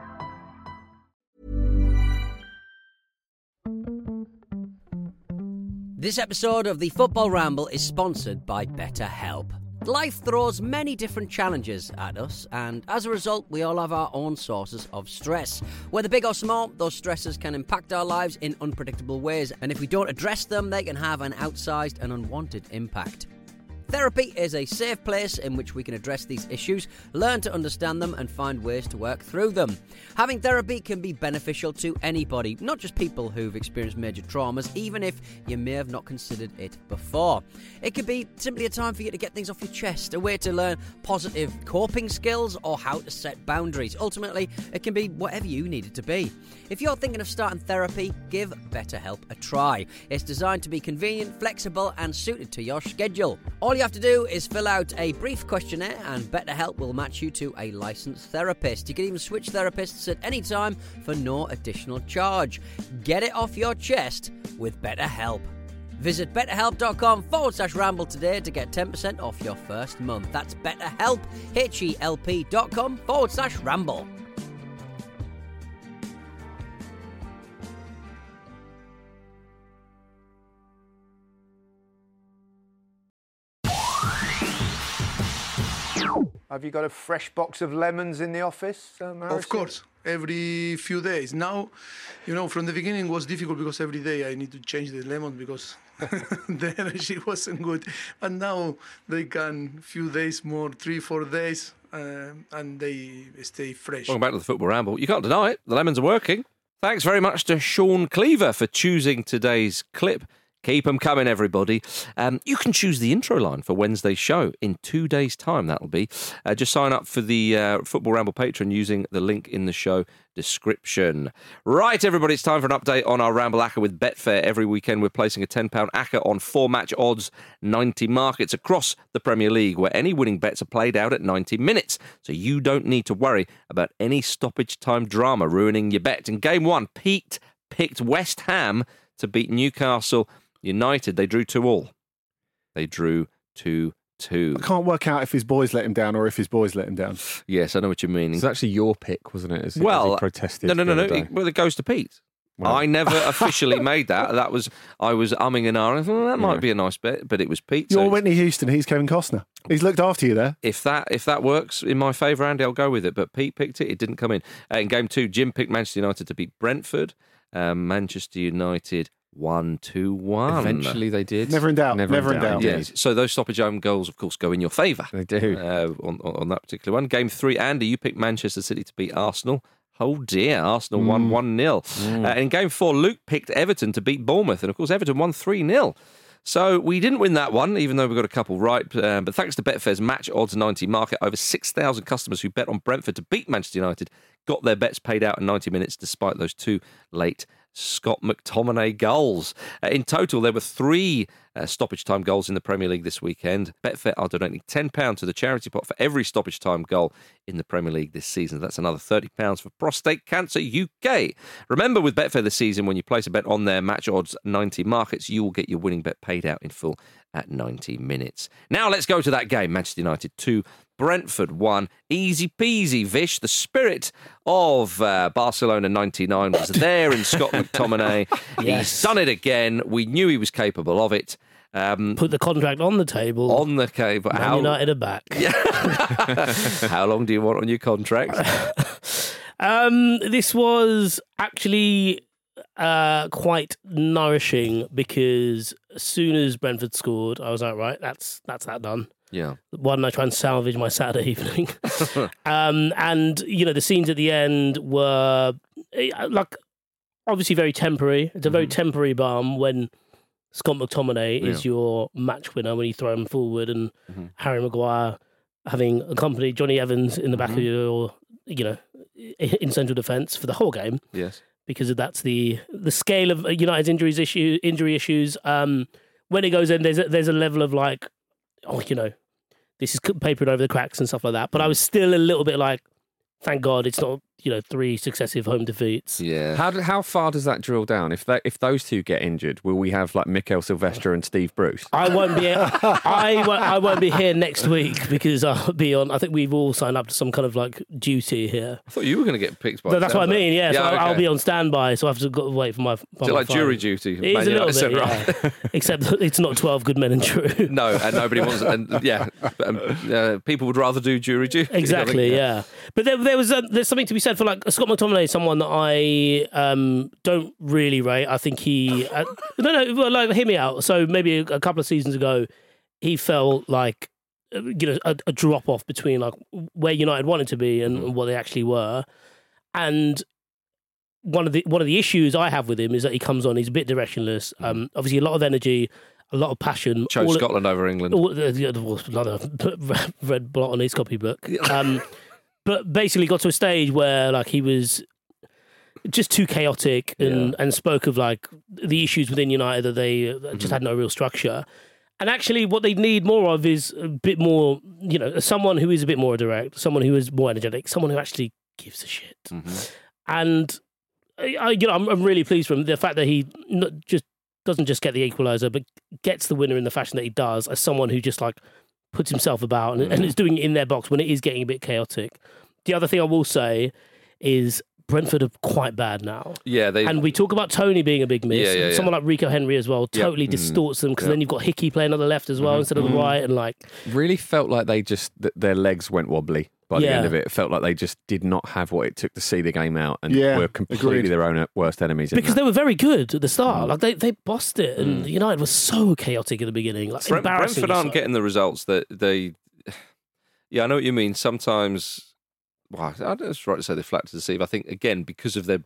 Speaker 10: This episode of the Football Ramble is sponsored by BetterHelp. Life throws many different challenges at us, and as a result, we all have our own sources of stress. Whether big or small, those stresses can impact our lives in unpredictable ways, and if we don't address them, they can have an outsized and unwanted impact. Therapy is a safe place in which we can address these issues, learn to understand them, and find ways to work through them. Having therapy can be beneficial to anybody, not just people who've experienced major traumas, even if you may have not considered it before. It could be simply a time for you to get things off your chest, a way to learn positive coping skills, or how to set boundaries. Ultimately, it can be whatever you need it to be. If you're thinking of starting therapy, give BetterHelp a try. It's designed to be convenient, flexible, and suited to your schedule. All you have to do is fill out a brief questionnaire, and BetterHelp will match you to a licensed therapist. You can even switch therapists at any time for no additional charge. Get it off your chest with BetterHelp. Visit betterhelp.com forward slash ramble today to get ten percent off your first month. That's BetterHelp, H-E-L-P dot com forward slash ramble.
Speaker 11: Have you got a fresh box of lemons in the office, uh, Mauricio?
Speaker 12: Of course, every few days. Now, you know, from the beginning it was difficult because every day I need to change the lemon because the energy wasn't good. And now they can few days more, three, four days, uh, and they stay fresh.
Speaker 6: Welcome back to the Football Ramble. You can't deny it. The lemons are working. Thanks very much to Sean Cleaver for choosing today's clip. Keep them coming, everybody. Um, you can choose the intro line for Wednesday's show in two days' time, that'll be. Uh, just sign up for the uh, Football Ramble Patreon using the link in the show description. Right, everybody, it's time for an update on our Ramble Acca with Betfair. Every weekend we're placing a ten pound Acca on four match odds, ninety markets across the Premier League, where any winning bets are played out at ninety minutes. So you don't need to worry about any stoppage time drama ruining your bet. In game one, Pete picked West Ham to beat Newcastle United. They drew two all. They drew two two.
Speaker 7: I can't work out if his boys let him down or if his boys let him down.
Speaker 6: Yes, I know what you mean.
Speaker 8: It's actually your pick, wasn't it? As,
Speaker 6: well,
Speaker 8: as he protested.
Speaker 6: No, no, no,
Speaker 8: the
Speaker 6: no.
Speaker 8: other
Speaker 6: It,
Speaker 8: day.
Speaker 6: well, it goes to Pete.
Speaker 8: Well.
Speaker 6: I never officially made that. That was I was umming and ahhing. Well, that might
Speaker 8: Yeah.
Speaker 6: be a nice bet, but it was Pete.
Speaker 7: You're
Speaker 6: so
Speaker 7: Whitney Houston. He's Kevin Costner. He's looked after you there.
Speaker 6: if that if that works in my favour, Andy, I'll go with it. But Pete picked it. It didn't come in. Uh, in game two, Jim picked Manchester United to beat Brentford. Um, Manchester United one two one.
Speaker 8: Eventually they did.
Speaker 7: Never in doubt.
Speaker 8: Never,
Speaker 7: Never in doubt.
Speaker 8: indeed.
Speaker 6: Yes. So those stoppage home goals, of course, go in your favour.
Speaker 8: They do.
Speaker 6: Uh, on, on on that particular one. Game three, Andy, you picked Manchester City to beat Arsenal. Oh dear, Arsenal won one nil. Uh, in game four, Luke picked Everton to beat Bournemouth. And of course, Everton won three nil. So we didn't win that one, even though we got a couple right. Uh, but thanks to Betfair's match odds ninety market, over six thousand customers who bet on Brentford to beat Manchester United got their bets paid out in ninety minutes despite those two late Scott McTominay goals. Uh, in total, there were three uh, stoppage time goals in the Premier League this weekend. Betfair are donating ten pounds to the charity pot for every stoppage time goal in the Premier League this season. That's another thirty pounds for Prostate Cancer U K. Remember, with Betfair this season, when you place a bet on their match odds ninety markets, you will get your winning bet paid out in full at ninety minutes. Now let's go to that game. Manchester United two, Brentford one. Easy peasy, Vish. The spirit of uh, Barcelona ninety-nine was there in Scott McTominay.
Speaker 9: Yes.
Speaker 6: He's done it again. We knew he was capable of it. Um,
Speaker 9: Put the contract on the table.
Speaker 6: on the cable.
Speaker 9: Man
Speaker 6: How,
Speaker 9: United are back.
Speaker 6: how long do you want on your contract?
Speaker 9: Um, this was actually uh, quite nourishing because as soon as Brentford scored, I was like, right, that's that's that done.
Speaker 6: Yeah.
Speaker 9: Why didn't I try and salvage my Saturday evening? um, and, you know, the scenes at the end were, eh, like, obviously very temporary. It's a very temporary balm when Scott McTominay is
Speaker 6: Yeah.
Speaker 9: your match winner when you throw him forward and
Speaker 6: Mhm.
Speaker 9: Harry Maguire having accompanied Johnny Evans in the back of your, you know, in central defence for the whole game.
Speaker 6: Yes.
Speaker 9: Because that's the the scale of United's injuries issue injury issues. Um, when it goes in, there's a, there's a level of like, oh, you know, this is papering over the cracks and stuff like that. But I was still a little bit like, thank God it's not, you know, three successive home defeats.
Speaker 6: Yeah.
Speaker 8: How, do- how far does that drill down? If that, if those two get injured, will we have like Mikel Silvestre and Steve Bruce?
Speaker 9: I won't be. I won't, I won't be here next week because I'll be on. I think we've all signed up to some kind of like duty here.
Speaker 6: I thought you were going to get picked by
Speaker 9: So that's what I mean. Yeah, so I'll, I'll
Speaker 6: okay.
Speaker 9: be on standby. So I have to go wait for my.
Speaker 6: Is it like jury duty?
Speaker 9: It is a
Speaker 6: Man
Speaker 9: little
Speaker 6: United,
Speaker 9: bit, yeah. Except that it's not twelve good men and true.
Speaker 6: No, and nobody wants. And yeah, um, uh, people would rather do jury duty. I
Speaker 9: Exactly,
Speaker 6: think.
Speaker 9: yeah. But there, there was a, there's something to be said for like Scott McTominay, is someone that I um, don't really rate. I think he uh, no no well, like hear me out. So maybe a, a couple of seasons ago, he felt like uh, you know a, a drop off between like where United wanted to be and, and what they actually were, and. One of the one of the issues I have with him is that he comes on, he's a bit directionless. Um, obviously, a lot of energy, a lot of passion.
Speaker 6: Chose
Speaker 9: all-
Speaker 6: Scotland over England.
Speaker 9: all, uh, yeah, there was another red blot on his copybook. Um, but basically got to a stage where like he was just too chaotic and,
Speaker 6: Yeah.
Speaker 9: and spoke of like the issues within United that they uh, just had no real structure. And actually what they need more of is a bit more, you know, someone who is a bit more direct, someone who is more energetic, someone who actually gives a shit. And I, I- you know, I'm, I'm really pleased for him. The fact that he not just doesn't just get the equaliser, but gets the winner in the fashion that he does, as someone who just like puts himself about and, and is doing it in their box when it is getting a bit chaotic. The other thing I will say is Brentford are quite bad now.
Speaker 6: Yeah, they.
Speaker 9: And we talk about Tony being a big miss.
Speaker 6: Yeah, yeah, yeah.
Speaker 9: Someone like Rico Henry as well
Speaker 6: Yep.
Speaker 9: totally
Speaker 6: Mhm.
Speaker 9: distorts them because
Speaker 6: Yep.
Speaker 9: then you've got Hickey playing on the left as well instead of the right, and like
Speaker 8: Really felt like they just th- their legs went wobbly by the
Speaker 9: Yeah.
Speaker 8: end of it. It felt like they just did not have what it took to see the game out, and
Speaker 7: Yeah,
Speaker 8: were completely
Speaker 7: agreed.
Speaker 8: their own worst enemies. in
Speaker 9: because
Speaker 8: that.
Speaker 9: they were very good at the start. Like they, they bossed it, and United was so chaotic at the beginning. Like
Speaker 6: Brent,
Speaker 9: embarrassing.
Speaker 6: Brentford aren't getting the results that they. Yeah, I know what you mean. Sometimes, well, I don't know if it's right to say they're flat to deceive. I think again because of their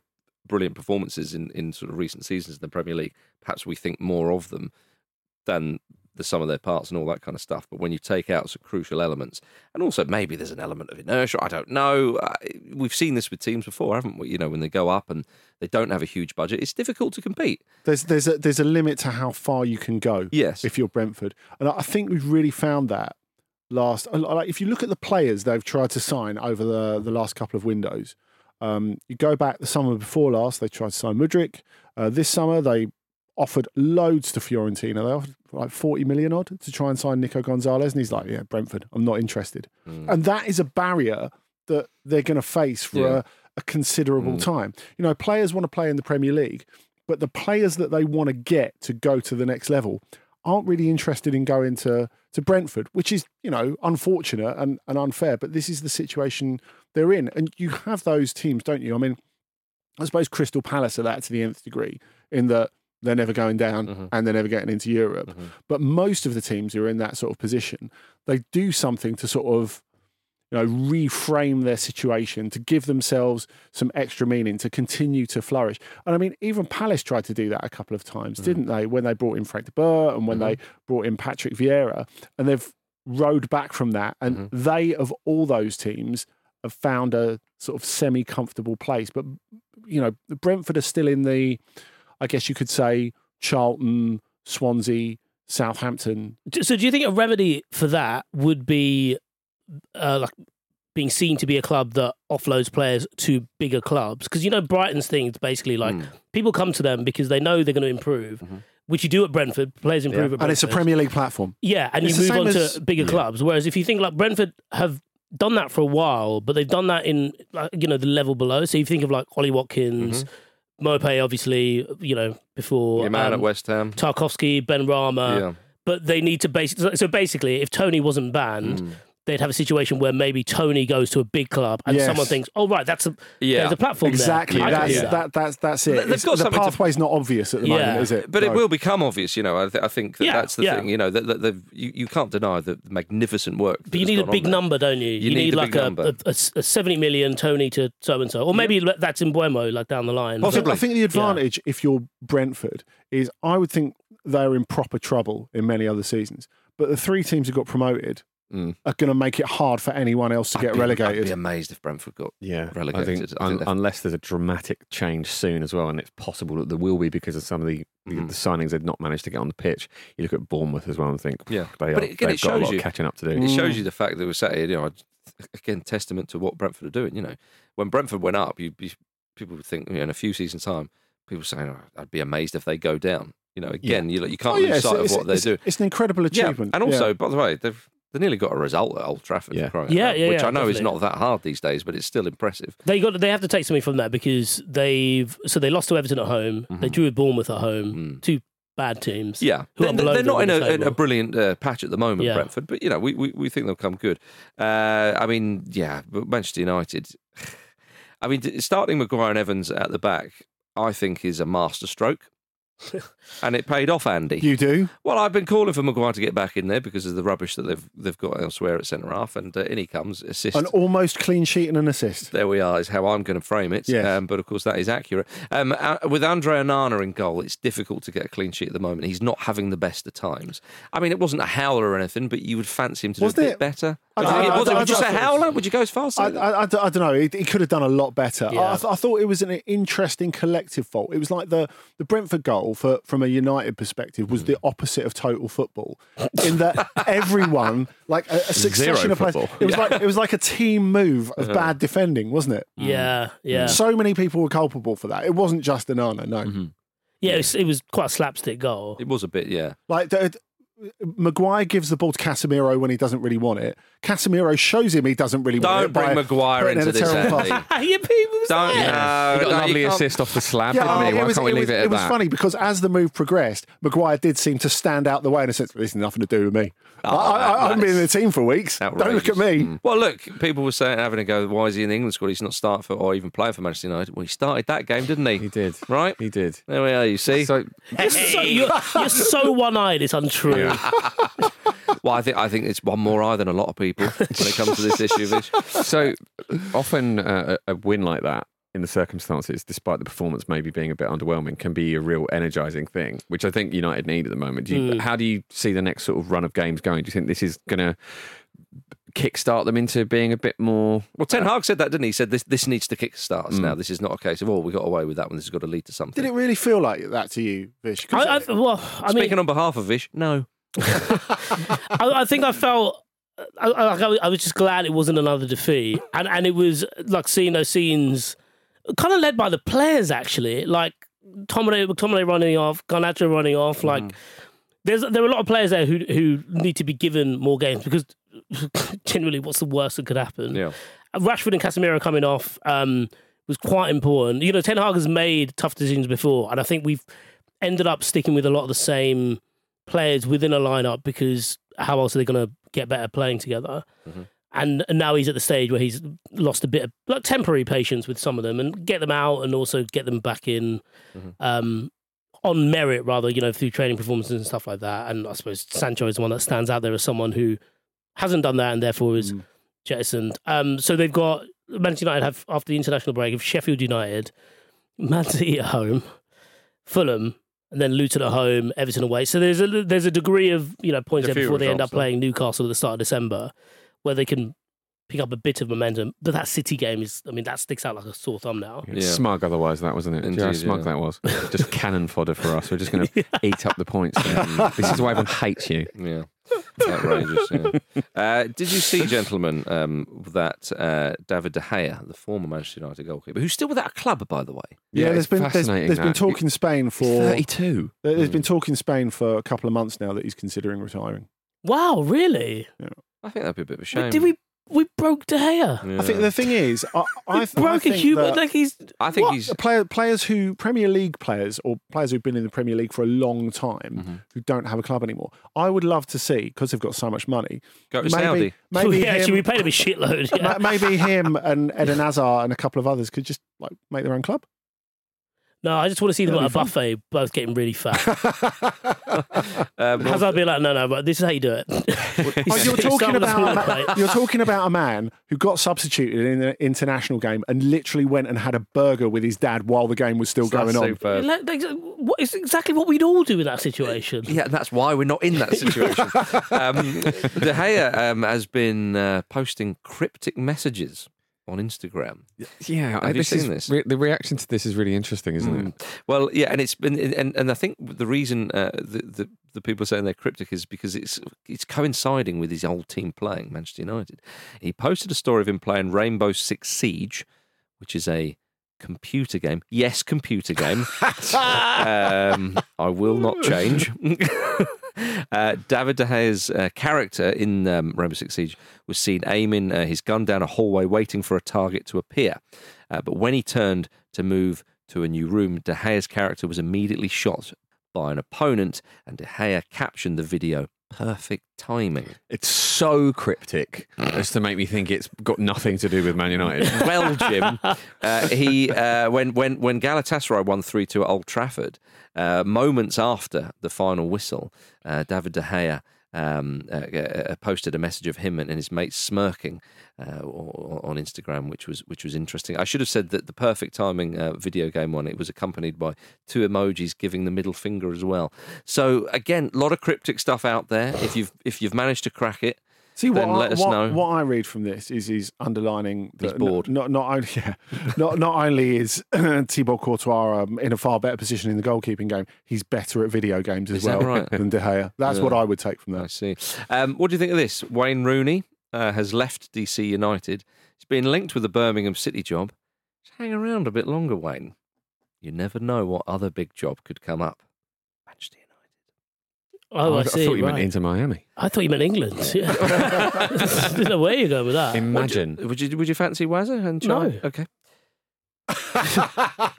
Speaker 6: brilliant performances in, in sort of recent seasons in the Premier League, perhaps we think more of them than the sum of their parts and all that kind of stuff. But when you take out some crucial elements, and also maybe there's an element of inertia, I don't know. Uh, we've seen this with teams before, haven't we? You know, when they go up and they don't have a huge budget, it's difficult to compete.
Speaker 7: There's there's a there's a limit to how far you can go.
Speaker 6: Yes,
Speaker 7: if you're Brentford, and I think we've really found that last. Like if you look at the players they've tried to sign over the the last couple of windows, um, you go back the summer before last, they tried to sign Mudryk. Uh, this summer they offered loads to Fiorentina. They offered like forty million odd to try and sign Nico Gonzalez. And he's like, yeah, Brentford, I'm not interested. Mm. And that is a barrier that they're going to face for yeah. a, a considerable mm. time. You know, players want to play in the Premier League, but the players that they want to get to go to the next level aren't really interested in going to, to Brentford, which is, you know, unfortunate and, and unfair. But this is the situation they're in. And you have those teams, don't you? I mean, I suppose Crystal Palace are that to the nth degree in that they're never going down mm-hmm. and they're never getting into Europe. Mm-hmm. But most of the teams who are in that sort of position, they do something to sort of, you know, reframe their situation, to give themselves some extra meaning, to continue to flourish. And I mean, even Palace tried to do that a couple of times, mm-hmm. didn't they? When they brought in Frank de Boer and when mm-hmm. they brought in Patrick Vieira, and they've rode back from that. And mm-hmm. they, of all those teams, have found a sort of semi-comfortable place. But, you know, Brentford are still in the, I guess you could say, Charlton, Swansea, Southampton.
Speaker 9: So do you think a remedy for that would be uh, like being seen to be a club that offloads players to bigger clubs? Because, you know, Brighton's thing is basically like mm. people come to them because they know they're going to improve, mm-hmm. which you do at Brentford. Players improve yeah. at Brentford.
Speaker 7: And it's a Premier League platform.
Speaker 9: Yeah, and it's you move on as, to bigger yeah. clubs. Whereas if you think like Brentford have done that for a while, but they've done that in, like, you know, the level below. So you think of like Ollie Watkins, mm-hmm. Mopé, obviously, you know, before
Speaker 6: your man
Speaker 9: um,
Speaker 6: at West Ham,
Speaker 9: Tarkowski, Ben Rama. Yeah. But they need to basically. So basically, if Tony wasn't banned, mm. they'd have a situation where maybe Tony goes to a big club and yes. someone thinks, "Oh, right, that's a yeah, there's a platform
Speaker 7: exactly.
Speaker 9: there."
Speaker 7: That's,
Speaker 9: yeah.
Speaker 7: that. that that's that's it.
Speaker 6: They've got
Speaker 7: the pathway's to... not obvious at the yeah. moment, is it?
Speaker 6: But
Speaker 7: no.
Speaker 6: it will become obvious. You know, I, th- I think that
Speaker 9: yeah,
Speaker 6: that's the
Speaker 9: yeah.
Speaker 6: thing. You know, that, that, that you, you can't deny the magnificent work.
Speaker 9: But you need a big number, don't you?
Speaker 6: You,
Speaker 9: you
Speaker 6: need,
Speaker 9: need like a,
Speaker 6: a,
Speaker 9: a, a seventy million Tony to so and so, or maybe yeah. that's in Buemo, like down the line.
Speaker 7: Possibly. I think the advantage, yeah. if you're Brentford, is I would think they're in proper trouble in many other seasons. But the three teams who got promoted mm. are going to make it hard for anyone else to
Speaker 6: I'd
Speaker 7: get
Speaker 6: be,
Speaker 7: relegated.
Speaker 6: I'd be amazed if Brentford got
Speaker 8: yeah,
Speaker 6: relegated.
Speaker 8: I think, I think un- unless there's a dramatic change soon as well, and it's possible that there will be because of some of the, mm. the signings they've not managed to get on the pitch. You look at Bournemouth as well and think,
Speaker 6: yeah,
Speaker 8: they
Speaker 6: but
Speaker 8: are,
Speaker 6: it, again,
Speaker 8: they've
Speaker 6: it
Speaker 8: got
Speaker 6: shows
Speaker 8: a lot
Speaker 6: you,
Speaker 8: of catching up to do.
Speaker 6: It shows you the fact that we sat here, you know, again, testament to what Brentford are doing. You know, when Brentford went up, you, you people would think, you know, in a few seasons' time, people saying, oh, I'd be amazed if they go down. You know, again, yeah. you you can't
Speaker 7: oh,
Speaker 6: lose
Speaker 7: yeah,
Speaker 6: sight
Speaker 7: it's,
Speaker 6: of what
Speaker 7: it's,
Speaker 6: they do.
Speaker 7: It's an incredible achievement.
Speaker 6: Yeah. And also,
Speaker 7: yeah.
Speaker 6: by the way, they've they nearly got a result at Old Trafford.
Speaker 8: Yeah,
Speaker 6: for
Speaker 9: yeah,
Speaker 6: out,
Speaker 9: yeah,
Speaker 6: which
Speaker 9: yeah,
Speaker 6: I know
Speaker 9: definitely.
Speaker 6: is not that hard these days, but it's still impressive.
Speaker 9: They got they have to take something from that because they've so they lost to Everton at home. Mm-hmm. They drew with Bournemouth at home. Mm. Two bad teams.
Speaker 6: Yeah,
Speaker 9: they're,
Speaker 6: they're not in a,
Speaker 9: the
Speaker 6: in a brilliant uh, patch at the moment,
Speaker 9: yeah.
Speaker 6: Brentford. But you know, we, we we think they'll come good. Uh, I mean, yeah, but Manchester United. I mean, starting Maguire and Evans at the back, I think is a masterstroke. And it paid off, Andy.
Speaker 7: You do?
Speaker 6: Well, I've been calling for Maguire to get back in there because of the rubbish that they've they've got elsewhere at centre half, and uh, in he comes, assist.
Speaker 7: An almost clean sheet and an assist.
Speaker 6: There we are, is how I'm going to frame it.
Speaker 7: Yes.
Speaker 6: Um, but of course, that is accurate. Um, uh, with Andre Onana in goal, it's difficult to get a clean sheet at the moment. He's not having the best of times. I mean, it wasn't a howler or anything, but you would fancy him to
Speaker 7: wasn't
Speaker 6: do a
Speaker 7: it?
Speaker 6: bit better.
Speaker 7: I,
Speaker 6: I,
Speaker 7: I, I,
Speaker 6: would
Speaker 7: I,
Speaker 6: you
Speaker 7: I,
Speaker 6: say
Speaker 7: I,
Speaker 6: howler? Would you go as far as
Speaker 7: I, I, I, I don't know. He, he could have done a lot better.
Speaker 9: Yeah.
Speaker 7: I, I thought it was an interesting collective fault. It was like the, the Brentford goal for, from a United perspective was mm. the opposite of total football, in that everyone, like a, a succession
Speaker 8: Zero
Speaker 7: of players,
Speaker 8: football.
Speaker 7: it was
Speaker 6: Yeah.
Speaker 7: like it was like a team move of bad defending, wasn't it?
Speaker 9: Yeah, yeah,
Speaker 7: So many people were culpable for that. It wasn't just Onana, no.
Speaker 6: Mm-hmm.
Speaker 9: yeah. It was, it was quite a slapstick goal.
Speaker 6: It was a bit, yeah.
Speaker 7: Like the, Maguire gives the ball to Casemiro when he doesn't really want it. Casemiro shows him he doesn't really want
Speaker 6: Don't
Speaker 7: it.
Speaker 6: bring
Speaker 7: by
Speaker 6: Maguire
Speaker 7: putting
Speaker 6: into
Speaker 7: in a
Speaker 6: this,
Speaker 7: terrible
Speaker 6: Andy.
Speaker 7: pass.
Speaker 9: yeah, people
Speaker 6: Don't,
Speaker 9: say it.
Speaker 6: no,
Speaker 8: He got
Speaker 6: no,
Speaker 8: a
Speaker 6: you
Speaker 8: lovely
Speaker 6: can't-
Speaker 8: assist off the slab,
Speaker 7: Yeah,
Speaker 8: didn't he?
Speaker 7: it
Speaker 8: Why
Speaker 7: was,
Speaker 8: can't we
Speaker 7: it
Speaker 8: leave
Speaker 7: was,
Speaker 8: it at
Speaker 7: it was
Speaker 8: that?
Speaker 7: funny because as the move progressed, Maguire did seem to stand out the way in a sense. This has nothing to do with me.
Speaker 6: Oh,
Speaker 7: I, I, I haven't
Speaker 6: that
Speaker 7: been in the
Speaker 6: is
Speaker 7: team for weeks. Don't look at me.
Speaker 6: Mm. Well, look, people were saying, having a go, why is he in the England squad? He's not starting for, or even playing for Manchester United. Well, he started that game, didn't he?
Speaker 8: He did.
Speaker 6: Right?
Speaker 8: He did.
Speaker 6: There we are, you see.
Speaker 8: So,
Speaker 9: You're so, you're, you're so one-eyed. It's untrue.
Speaker 6: Well, I think I think it's one more eye than a lot of people when it comes to this issue. Vish.
Speaker 8: so often uh, a a win like that in the circumstances, despite the performance maybe being a bit underwhelming, can be a real energising thing, which I think United need at the moment. Do you,
Speaker 9: Mm.
Speaker 8: How do you see the next sort of run of games going? Do you think this is going to kickstart them into being a bit more...
Speaker 6: Well, Ten Hag said that, didn't he? He said this this needs to kickstart us
Speaker 8: Mm.
Speaker 6: now. This is not a case of, oh, we got away with that one. This has got to lead to something.
Speaker 7: Did it really feel like that to you, Vish? 'Cause
Speaker 9: I, I, well, I
Speaker 6: Speaking
Speaker 9: mean,
Speaker 6: on behalf of Vish, no.
Speaker 9: I, I think I felt. I, I, I was just glad it wasn't another defeat, and and it was like seeing those scenes, kind of led by the players actually, like Tomine, Tomine running off, Garnacho running off. Like
Speaker 6: Mm.
Speaker 9: there's there are a lot of players there who who need to be given more games because generally, what's the worst that could happen?
Speaker 6: Yeah.
Speaker 9: Rashford and Casemiro coming off um, was quite important. You know, Ten Hag has made tough decisions before, and I think we've ended up sticking with a lot of the same players within a lineup because how else are they going to get better playing together?
Speaker 6: Mm-hmm.
Speaker 9: And, and now he's at the stage where he's lost a bit of like temporary patience with some of them and get them out and also get them back in
Speaker 6: Mhm.
Speaker 9: um, on merit rather, you know, through training performances and stuff like that. And I suppose Sancho is the one that stands out there as someone who hasn't done that and therefore is
Speaker 7: Mm.
Speaker 9: jettisoned. Um, so they've got Manchester United have after the international break of Sheffield United, Man City at home, Fulham, and then Luton at home, Everton away. So there's a there's a degree of you know points
Speaker 6: A
Speaker 9: there
Speaker 6: few
Speaker 9: before they end up
Speaker 6: results, though.
Speaker 9: playing Newcastle at the start of December, where they can pick up a bit of momentum. But that City game is, I mean, that sticks out like a sore thumb now.
Speaker 8: It's
Speaker 6: Yeah.
Speaker 8: smug otherwise, that wasn't it? Do you know how
Speaker 6: Indeed,
Speaker 8: smug
Speaker 6: yeah.
Speaker 8: that was? Just cannon fodder for us. We're just going to eat up the points. This is why everyone hates you.
Speaker 6: Yeah. Outrageous, yeah. Uh, did you see, gentlemen, um, that uh, David De Gea, the former Manchester United goalkeeper, who's still without a club, by the way?
Speaker 7: Yeah,
Speaker 8: Yeah,
Speaker 7: there's
Speaker 8: it's
Speaker 7: been there's,
Speaker 8: fascinating,
Speaker 7: there's been
Speaker 8: that.
Speaker 7: talk in Spain for
Speaker 8: thirty-two.
Speaker 7: there's been talk in Spain for a couple of months now that he's considering retiring.
Speaker 9: Wow, really?
Speaker 6: I think that'd be a bit of a
Speaker 9: Wait,
Speaker 6: shame.
Speaker 9: did we we broke De Gea?
Speaker 6: Yeah.
Speaker 7: I think the thing is, I, I,
Speaker 9: We
Speaker 7: I
Speaker 9: broke a
Speaker 7: think
Speaker 9: human.
Speaker 7: that
Speaker 9: Like he's
Speaker 6: I think
Speaker 9: what?
Speaker 6: he's.
Speaker 7: player, players who Premier League players or players who've been in the Premier League for a long time
Speaker 6: Mhm.
Speaker 7: who don't have a club anymore. I would love to see because they've got so much money.
Speaker 6: Go to
Speaker 7: maybe
Speaker 6: Saudi.
Speaker 7: maybe
Speaker 9: yeah, actually, we
Speaker 7: him,
Speaker 9: paid him a shitload. Yeah.
Speaker 7: ma- maybe him and Eden Hazard and a couple of others could just like make their own club.
Speaker 9: No, I just want to see them
Speaker 7: That'd
Speaker 9: at a
Speaker 7: be fun.
Speaker 9: buffet, both getting really fat.
Speaker 6: Um,
Speaker 9: Hazard be like, no, no, but this is how you do it.
Speaker 7: Oh, you're
Speaker 9: Start
Speaker 7: talking
Speaker 9: with a small
Speaker 7: about
Speaker 9: plate.
Speaker 7: you're talking about a man who got substituted in an international game and literally went and had a burger with his dad while the game was still going on.
Speaker 6: superb.
Speaker 9: Like, like, what- It's exactly what we'd all do in that situation.
Speaker 6: Yeah, that's why we're not in that situation. um, De Gea um, has been uh, posting cryptic messages on Instagram.
Speaker 8: Yeah,
Speaker 6: Have
Speaker 8: I,
Speaker 6: you
Speaker 8: this
Speaker 6: seen
Speaker 8: is,
Speaker 6: this?
Speaker 8: re- the reaction to this is really interesting, isn't
Speaker 6: Mm.
Speaker 8: it?
Speaker 6: Well, yeah, and it's been, and, and I think the reason uh, the, the the people are saying they're cryptic is because it's it's coinciding with his old team playing Manchester United. He posted a story of him playing Rainbow Six Siege, which is a computer game. Yes, computer game. um, I will not change. uh, David De Gea's uh, character in um, Rainbow Six Siege was seen aiming uh, his gun down a hallway, waiting for a target to appear. Uh, but when he turned to move to a new room, De Gea's character was immediately shot by an opponent, and De Gea captioned the video, "Perfect timing."
Speaker 8: It's so cryptic as to make me think it's got nothing to do with Man United.
Speaker 6: Well, Jim, uh, he uh, when when when Galatasaray won three two at Old Trafford, uh, moments after the final whistle, uh, David De Gea um, uh, uh, posted a message of him and his mates smirking uh, on Instagram, which was which was interesting. I should have said that the perfect timing uh, video game one. It was accompanied by two emojis giving the middle finger as well. So again, a lot of cryptic stuff out there. If you've if you've managed to crack it.
Speaker 7: See what
Speaker 6: Then
Speaker 7: I,
Speaker 6: let us
Speaker 7: what,
Speaker 6: know.
Speaker 7: what I read from this is he's underlining that
Speaker 6: He's bored.
Speaker 7: Not not only yeah, not not only is Thibaut Courtois um, in a far better position in the goalkeeping game, he's better at video games as
Speaker 6: Is that
Speaker 7: well
Speaker 6: right?
Speaker 7: than De Gea. That's
Speaker 6: Yeah.
Speaker 7: what I would take from
Speaker 6: I
Speaker 7: that.
Speaker 6: see. Um, what do you think of this? Wayne Rooney uh, has left D C United. He's been linked with the Birmingham City job. Just hang around a bit longer, Wayne. You never know what other big job could come up. Manchester United.
Speaker 9: Oh, I,
Speaker 8: I,
Speaker 9: see.
Speaker 8: thought you
Speaker 9: right.
Speaker 8: meant into Miami.
Speaker 9: I thought you meant England. Yeah. I don't know where you're going with that.
Speaker 8: Imagine.
Speaker 6: Would you would you fancy Wazza and Charlie?
Speaker 9: No.
Speaker 6: Okay.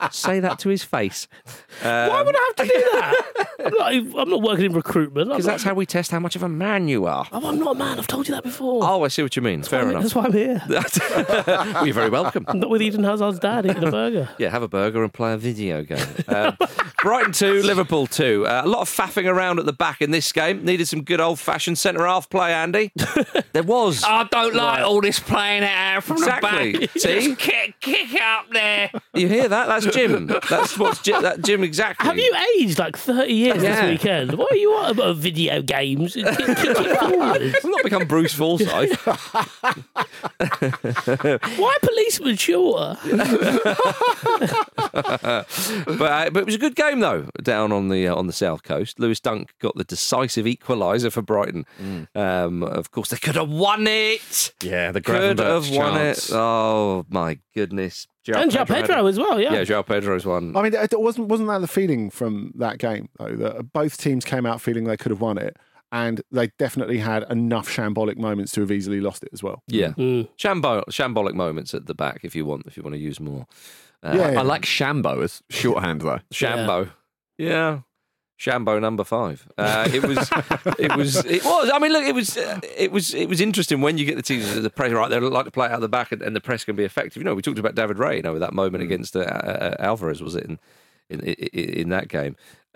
Speaker 6: Say that to his face. Um,
Speaker 9: Why would I have to do that? I'm not, I'm not working in recruitment.
Speaker 6: Because that's how we test how much of a man you are.
Speaker 9: Oh, I'm not a man. I've told you that before.
Speaker 6: Oh, I see what you mean. Fair enough.
Speaker 9: That's why I'm here.
Speaker 6: Well, you're very welcome.
Speaker 9: I'm not with Eden Hazard's dad eating a burger.
Speaker 6: Yeah, have a burger and play a video game. Um, Brighton two, Liverpool two. Uh, a lot of faffing around at the back in this game. Needed some good old-fashioned centre-half play, Andy. There was.
Speaker 8: I don't like all this playing it out from
Speaker 6: Exactly.
Speaker 8: the back.
Speaker 6: See?
Speaker 8: Just kick, kick up there.
Speaker 6: You hear that? That's Jim. That's what's Jim, that Jim exactly.
Speaker 9: Have you aged like thirty years
Speaker 6: Yeah.
Speaker 9: this weekend? What are you on about video games? Kick, kick it forward.
Speaker 6: I've not become Bruce Forsyth.
Speaker 9: Why policeman shorter?
Speaker 6: but, uh, but it was a good game though down on the uh, on the south coast. Lewis Dunk got the decisive equaliser for Brighton. Mm. Um, of course, they could have won it.
Speaker 8: Yeah, the
Speaker 6: could have
Speaker 8: Gravenberch
Speaker 6: won
Speaker 8: chance.
Speaker 6: it. Oh my goodness! João
Speaker 9: And João
Speaker 6: had
Speaker 9: Pedro
Speaker 6: it.
Speaker 9: as well, yeah.
Speaker 6: Yeah, João Pedro's one.
Speaker 7: I mean, it wasn't wasn't that the feeling from that game though? That both teams came out feeling they could have won it, and they definitely had enough shambolic moments to have easily lost it as well.
Speaker 6: Yeah,
Speaker 9: Mm.
Speaker 6: Shambo- shambolic moments at the back if you want if you want to use more. Uh,
Speaker 7: Yeah, yeah.
Speaker 8: I like Shambo as shorthand though.
Speaker 6: Shambo. Yeah. Shambo number five. Uh, it was, it was, it was. I mean, look, it was, uh, it was, it was interesting when you get the teams, the press right. They like to play it out the back, and, and the press can be effective. You know, we talked about David Ray, you know, with that moment against uh, uh, Alvarez, was it in, in in in that game?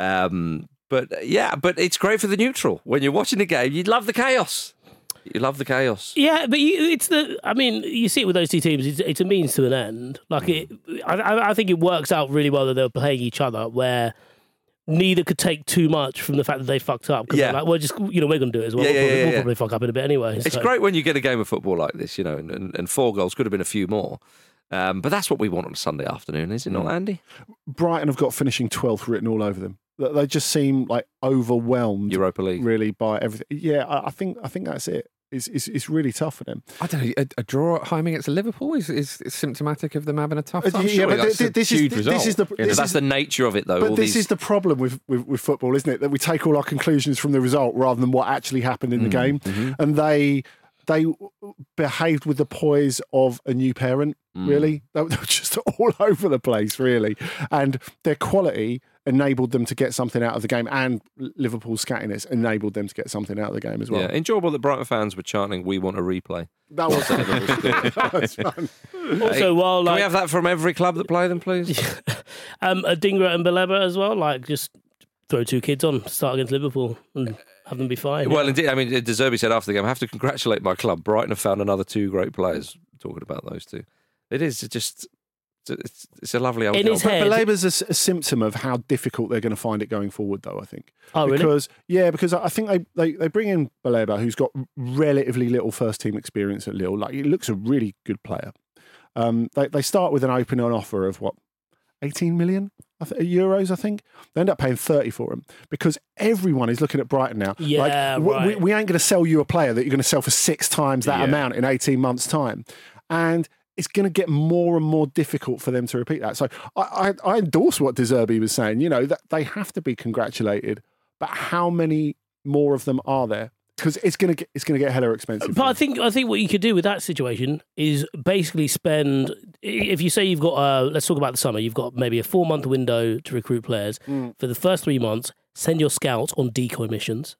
Speaker 6: Um, but uh, yeah, but it's great for the neutral when you're watching the game. You love the chaos. You love the chaos.
Speaker 9: Yeah, but you, it's the. I mean, you see it with those two teams. It's, it's a means to an end. Like it, I, I think it works out really well that they're playing each other, where neither could take too much from the fact that they fucked up. Because
Speaker 6: Yeah.
Speaker 9: like, well, just you know, we're going to do it as well.
Speaker 6: Yeah,
Speaker 9: we'll,
Speaker 6: yeah,
Speaker 9: probably,
Speaker 6: yeah,
Speaker 9: we'll
Speaker 6: yeah.
Speaker 9: probably fuck up in a bit anyway.
Speaker 6: It's
Speaker 9: so.
Speaker 6: great when you get a game of football like this, you know, and, and, and four goals could have been a few more. Um, but that's what we want on a Sunday afternoon, is it not, Andy?
Speaker 7: Brighton have got finishing twelfth written all over them. They they just seem like overwhelmed,
Speaker 6: Europa League.
Speaker 7: really, by everything. Yeah, I, I think I think that's it. It's, it's it's really tough for them.
Speaker 8: I don't know. A, a draw at home against Liverpool is, is, is symptomatic of them having a tough
Speaker 7: Uh,
Speaker 8: time.
Speaker 7: yeah,
Speaker 8: Surely
Speaker 7: but
Speaker 8: that's
Speaker 7: th-
Speaker 8: a
Speaker 7: this is-
Speaker 8: huge
Speaker 7: this
Speaker 8: result.
Speaker 7: is the-
Speaker 8: You know,
Speaker 6: But
Speaker 7: this
Speaker 6: that's
Speaker 7: is-
Speaker 6: the nature of it, though.
Speaker 7: But
Speaker 6: all
Speaker 7: this
Speaker 6: these...
Speaker 7: is the problem with, with, with football, isn't it? That we take all our conclusions from the result rather than what actually happened in the game. And they they behaved with the poise of a new parent, really. They were just all over the place, really. And their quality enabled them to get something out of the game, and Liverpool's scattiness enabled them to get something out of the game as well.
Speaker 6: Yeah, enjoyable that Brighton fans were chanting, "We want a replay."
Speaker 7: That was, that was fun.
Speaker 9: Also, while
Speaker 6: Can
Speaker 9: like
Speaker 6: we have that from every club that play them, please?
Speaker 9: um, Adingra and Baleba as well, like just throw two kids on, start against Liverpool, and have them be fine.
Speaker 6: Well, indeed. I mean, De Zerbi said after the game, I have to congratulate my club. Brighton have found another two great players. Talking about those two. It is just... It's, it's a lovely old
Speaker 9: In
Speaker 6: job.
Speaker 9: his head-
Speaker 7: But Labour's a, s- a symptom of how difficult they're going to find it going forward, though, I think.
Speaker 9: Oh, really?
Speaker 7: Because, yeah, because I think they, they, they bring in Baleba, who's got relatively little first-team experience at Lille. Like, he looks a really good player. Um, they, they start with an open offer of, what, eighteen million I th- euros, I think? They end up paying thirty for him because everyone is looking at Brighton now.
Speaker 9: Yeah,
Speaker 7: like, w-
Speaker 9: right.
Speaker 7: we, we ain't going to sell you a player that you're going to sell for six times that
Speaker 8: Yeah.
Speaker 7: amount in eighteen months' time. And it's going to get more and more difficult for them to repeat that. So I, I, I endorse what De Zerbi was saying. You know, that they have to be congratulated, but how many more of them are there? Because it's going to get it's going to get hella expensive.
Speaker 9: But I think I think what you could do with that situation is basically spend. If you say you've got, uh, let's talk about the summer. You've got maybe a four month window to recruit players. For the first three months, send your scouts on decoy missions.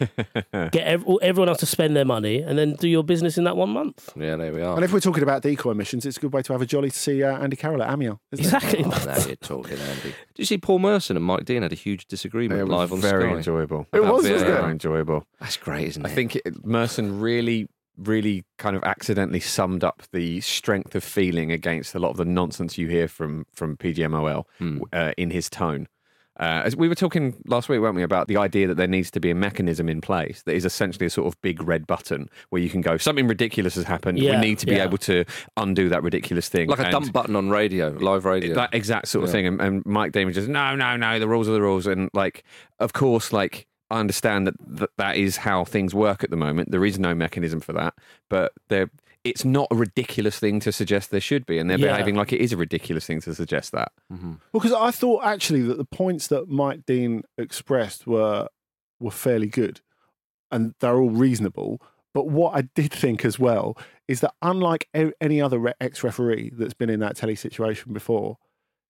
Speaker 9: Get ev- everyone else to spend their money, and then do your business in that one month.
Speaker 6: Yeah, there we are.
Speaker 7: And if we're talking about decoy missions, it's a good way to have a jolly to see uh, Andy Carroll at Amiens. isn't it?
Speaker 9: Exactly.
Speaker 6: Oh, now you're talking, Andy. Did you see Paul Merson and Mike Dean had a huge disagreement
Speaker 8: It
Speaker 6: live on
Speaker 8: was very
Speaker 6: Sky?
Speaker 8: enjoyable.
Speaker 7: It was,
Speaker 6: About
Speaker 7: wasn't
Speaker 6: V A R.
Speaker 8: Very enjoyable.
Speaker 6: That's great, isn't it?
Speaker 8: I think it, Merson really, really kind of accidentally summed up the strength of feeling against a lot of the nonsense you hear from from P G M O L
Speaker 6: Hmm.
Speaker 8: uh, in his tone. Uh, as we were talking last week, weren't we, about the idea that there needs to be a mechanism in place that is essentially a sort of big red button where you can go, something ridiculous has happened.
Speaker 9: Yeah,
Speaker 8: we need to be
Speaker 9: yeah.
Speaker 8: able to undo that ridiculous thing.
Speaker 6: like a
Speaker 8: And-
Speaker 6: dump button on radio, live radio.
Speaker 8: that exact sort of
Speaker 6: Yeah.
Speaker 8: thing. And, and Mike Damon just, no, no, no, the rules are the rules. And like, of course, like, I understand that th- that is how things work at the moment. There is no mechanism for that, but there, it's not a ridiculous thing to suggest there should be. And they're
Speaker 9: Yeah.
Speaker 8: behaving like it is a ridiculous thing to suggest that.
Speaker 6: Mm-hmm.
Speaker 7: Well, because I thought actually that the points that Mike Dean expressed were were fairly good, and they're all reasonable. But what I did think as well is that unlike a- any other re- ex-referee that's been in that telly situation before,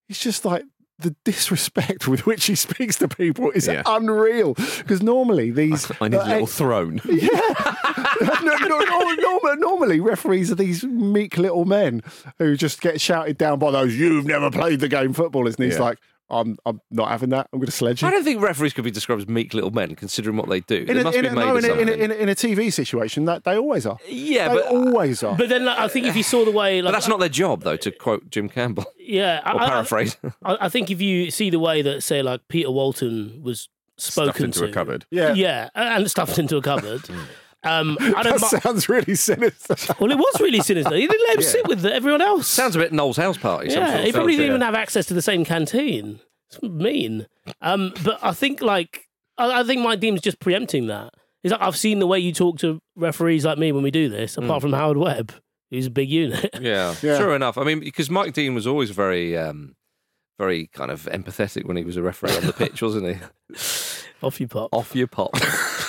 Speaker 7: It's just like the disrespect with which he speaks to people is
Speaker 8: Yeah.
Speaker 7: unreal. Because normally these,
Speaker 8: I need a
Speaker 7: uh,
Speaker 8: little throne.
Speaker 7: yeah, no, no, no, no, normally referees are these meek little men who just get shouted down by those "you've never played the game" footballers, and he's
Speaker 8: Yeah.
Speaker 7: like, "I'm, I'm not having that. I'm going to sledge you."
Speaker 6: I don't think referees could be described as meek little men, considering what they do.
Speaker 7: In
Speaker 6: They
Speaker 7: a,
Speaker 6: must
Speaker 7: in,
Speaker 6: be
Speaker 7: a,
Speaker 6: made
Speaker 7: no,
Speaker 6: of
Speaker 7: in, a, in, a,
Speaker 6: something.
Speaker 7: in, a, in a T V situation, that they always are.
Speaker 6: Yeah,
Speaker 7: they
Speaker 6: but
Speaker 7: always are.
Speaker 9: But then like, I think if you saw the way, like,
Speaker 6: but that's not their job, though. To quote Jim Campbell,
Speaker 9: yeah, I,
Speaker 6: or
Speaker 9: I-
Speaker 6: paraphrase.
Speaker 9: I, I think if you see the way that, say, like Peter Walton was spoken
Speaker 8: Stuffed into
Speaker 9: to,
Speaker 8: a cupboard.
Speaker 7: Yeah.
Speaker 9: yeah, and stuffed into a cupboard. um, I
Speaker 7: that
Speaker 9: don't. mi-
Speaker 7: sounds really sinister.
Speaker 9: Well, it was really sinister. He didn't let him sit with everyone else.
Speaker 6: Sounds a bit Noel's house party. some
Speaker 9: Yeah,
Speaker 6: sort of
Speaker 9: he probably
Speaker 6: thing.
Speaker 9: didn't even have access to the same canteen. It's mean. Um, but I think like I, I think Mike Dean's just preempting that. He's like, I've seen the way you talk to referees like me when we do this. Apart from Howard Webb, who's a big unit.
Speaker 6: Yeah,
Speaker 7: Yeah.
Speaker 6: true enough. I mean, because Mike Dean was always very, um, very kind of empathetic when he was a referee on the pitch, wasn't he?
Speaker 9: Off you pop.
Speaker 6: Off your pop.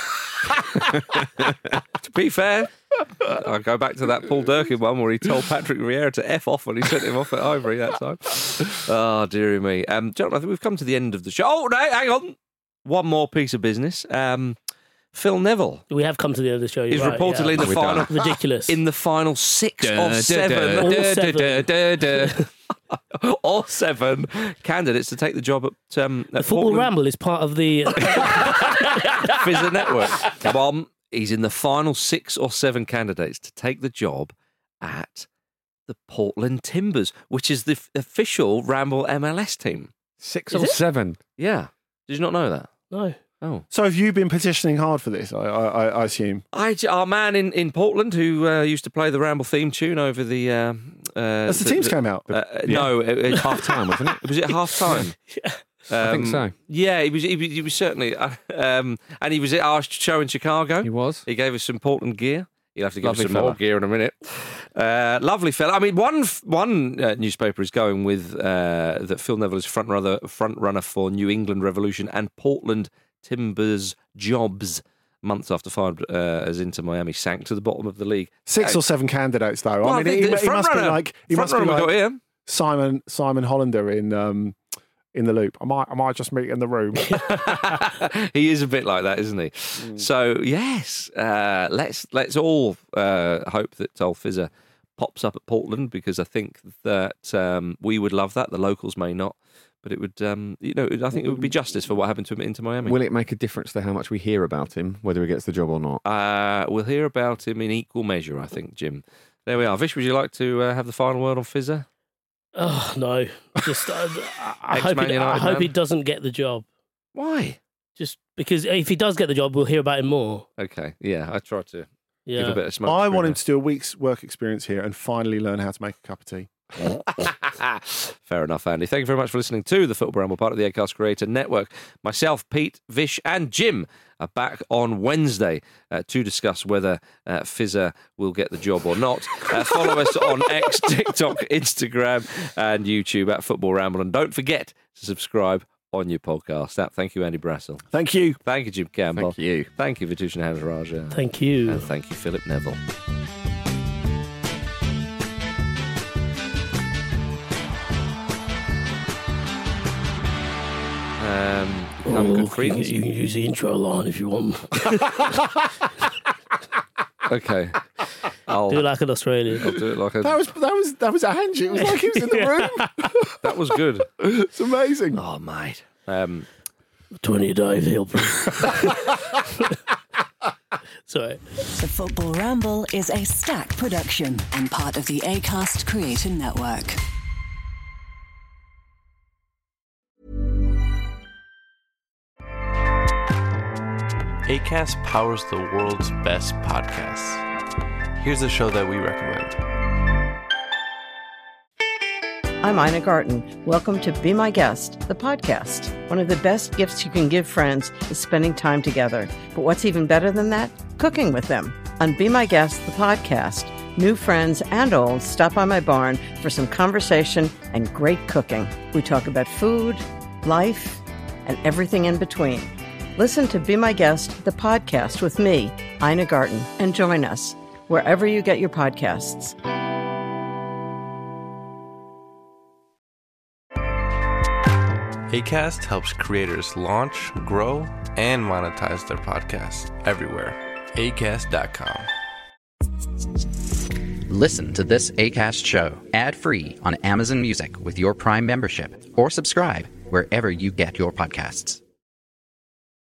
Speaker 6: To be fair, I go back to that Paul Durkin one where he told Patrick Vieira to F off when he sent him off at Ivory that time. Oh, dearie me. Um, John, I think we've come to the end of the show. Oh, no, hang on. One more piece of business. Um, Phil Neville
Speaker 9: We have come to the end of the show.
Speaker 6: is
Speaker 9: You're right,
Speaker 6: reportedly
Speaker 9: yeah.
Speaker 6: in the
Speaker 8: We're
Speaker 6: final
Speaker 8: done.
Speaker 9: ridiculous.
Speaker 6: in the final six
Speaker 8: Da,
Speaker 6: of
Speaker 8: da,
Speaker 6: seven.
Speaker 8: da,
Speaker 9: All
Speaker 8: da,
Speaker 9: seven.
Speaker 8: da, da, da.
Speaker 6: Or seven candidates to take the job at, um,
Speaker 9: the
Speaker 6: at
Speaker 9: Football
Speaker 6: Portland
Speaker 9: Ramble is part of the.
Speaker 6: Fizzer Network. Come on, he's in the final six or seven candidates to take the job at the Portland Timbers, which is the f- official Ramble M L S team.
Speaker 8: Six
Speaker 9: Is
Speaker 8: or
Speaker 9: it?
Speaker 8: seven.
Speaker 6: Yeah, did you not know that?
Speaker 9: No.
Speaker 6: Oh,
Speaker 7: So have you been petitioning hard for this? I, I, I assume.
Speaker 6: I, our man in, in Portland who uh, used to play the Ramble theme tune over the. Uh, uh,
Speaker 7: As the teams came out.
Speaker 6: Uh, No, it, it,
Speaker 8: Half time, wasn't it?
Speaker 6: was it half time?
Speaker 8: I think
Speaker 6: Um,
Speaker 8: so.
Speaker 6: Yeah, he was. He was, he was certainly, uh, um, and he was at our show in Chicago.
Speaker 8: He was.
Speaker 6: He gave us some Portland gear. You'll have to give
Speaker 8: Lovely
Speaker 6: us some
Speaker 8: fella.
Speaker 6: more gear in a minute. Uh, lovely fella. I mean, one f- one uh, newspaper is going with uh, that Phil Neville is front runner front runner for New England Revolution and Portland Timbers jobs. Months after fired uh, as Inter Miami sank to the bottom of the league.
Speaker 7: Six or seven candidates, though.
Speaker 6: Well,
Speaker 7: I mean,
Speaker 6: think
Speaker 7: he,
Speaker 6: the
Speaker 7: he
Speaker 6: front
Speaker 7: must be
Speaker 6: runner-
Speaker 7: like he
Speaker 6: front
Speaker 7: must be
Speaker 6: runner we got
Speaker 7: like
Speaker 6: here.
Speaker 7: Simon Simon Hollander in um, in the Loop. Am I am I just meet in the room?
Speaker 6: He is a bit like that, isn't he? So yes, uh, let's let's all uh, hope that old Fizzer pops up at Portland, because I think that um, we would love that. The locals may not, but it would. Um, you know, I think it would be justice for what happened to him into Miami.
Speaker 8: Will it make a difference to how much we hear about him, whether he gets the job or not?
Speaker 6: Uh, we'll hear about him in equal measure, I think, Jim. There we are. Vish, would you like to uh, have the final word on Fizzer?
Speaker 9: Oh no! Just uh, I, I hope
Speaker 6: Ex-Man
Speaker 9: he, I
Speaker 6: United
Speaker 9: hope
Speaker 6: man.
Speaker 9: he doesn't get the job.
Speaker 6: Why?
Speaker 9: Just because if he does get the job, we'll hear about him more.
Speaker 6: Okay, yeah, I tried to
Speaker 9: Yeah.
Speaker 6: give a bit of smoke.
Speaker 7: I
Speaker 6: screen
Speaker 7: want him
Speaker 6: there.
Speaker 7: to do a week's work experience here and finally learn how to make a cup of tea.
Speaker 6: Fair enough, Andy. Thank you very much for listening to the Football Ramble, part of the Acast Creator Network. Myself, Pete, Vish, and Jim are back on Wednesday uh, to discuss whether uh, Fizzer will get the job or not. Uh, follow us on X, TikTok, Instagram, and YouTube at Football Ramble. And don't forget to subscribe on your podcast app. Thank you, Andy Brassel.
Speaker 7: Thank you.
Speaker 6: Thank you, Jim Campbell.
Speaker 8: Thank you.
Speaker 6: Thank you, Vitushan Hazaraja.
Speaker 9: Thank you.
Speaker 6: And thank you, Philip Neville. Um, have a
Speaker 9: Oh,
Speaker 6: good
Speaker 9: you,
Speaker 6: freedom.
Speaker 9: can, you can use the intro line if you want.
Speaker 6: Okay. I'll
Speaker 9: Do it like an Australian.
Speaker 6: I'll do it like a.
Speaker 7: That was that was that was Angie. It was like he was in the room.
Speaker 6: That was good.
Speaker 7: It's amazing.
Speaker 6: Oh, mate. Um,
Speaker 9: twenty a day, help. Sorry.
Speaker 13: The Football Ramble is a Stack production and part of the Acast Creator Network.
Speaker 4: Acast powers the world's best podcasts. Here's a show that we recommend.
Speaker 5: I'm Ina Garten. Welcome to Be My Guest, the podcast. One of the best gifts you can give friends is spending time together. But what's even better than that? Cooking with them. On Be My Guest, the podcast, new friends and old stop by my barn for some conversation and great cooking. We talk about food, life, and everything in between. Listen to Be My Guest, the podcast with me, Ina Garten, and join us wherever you get your podcasts.
Speaker 4: Acast helps creators launch, grow, and monetize their podcasts everywhere. acast dot com.
Speaker 14: Listen to this Acast show ad-free on Amazon Music with your Prime membership, or subscribe wherever you get your podcasts.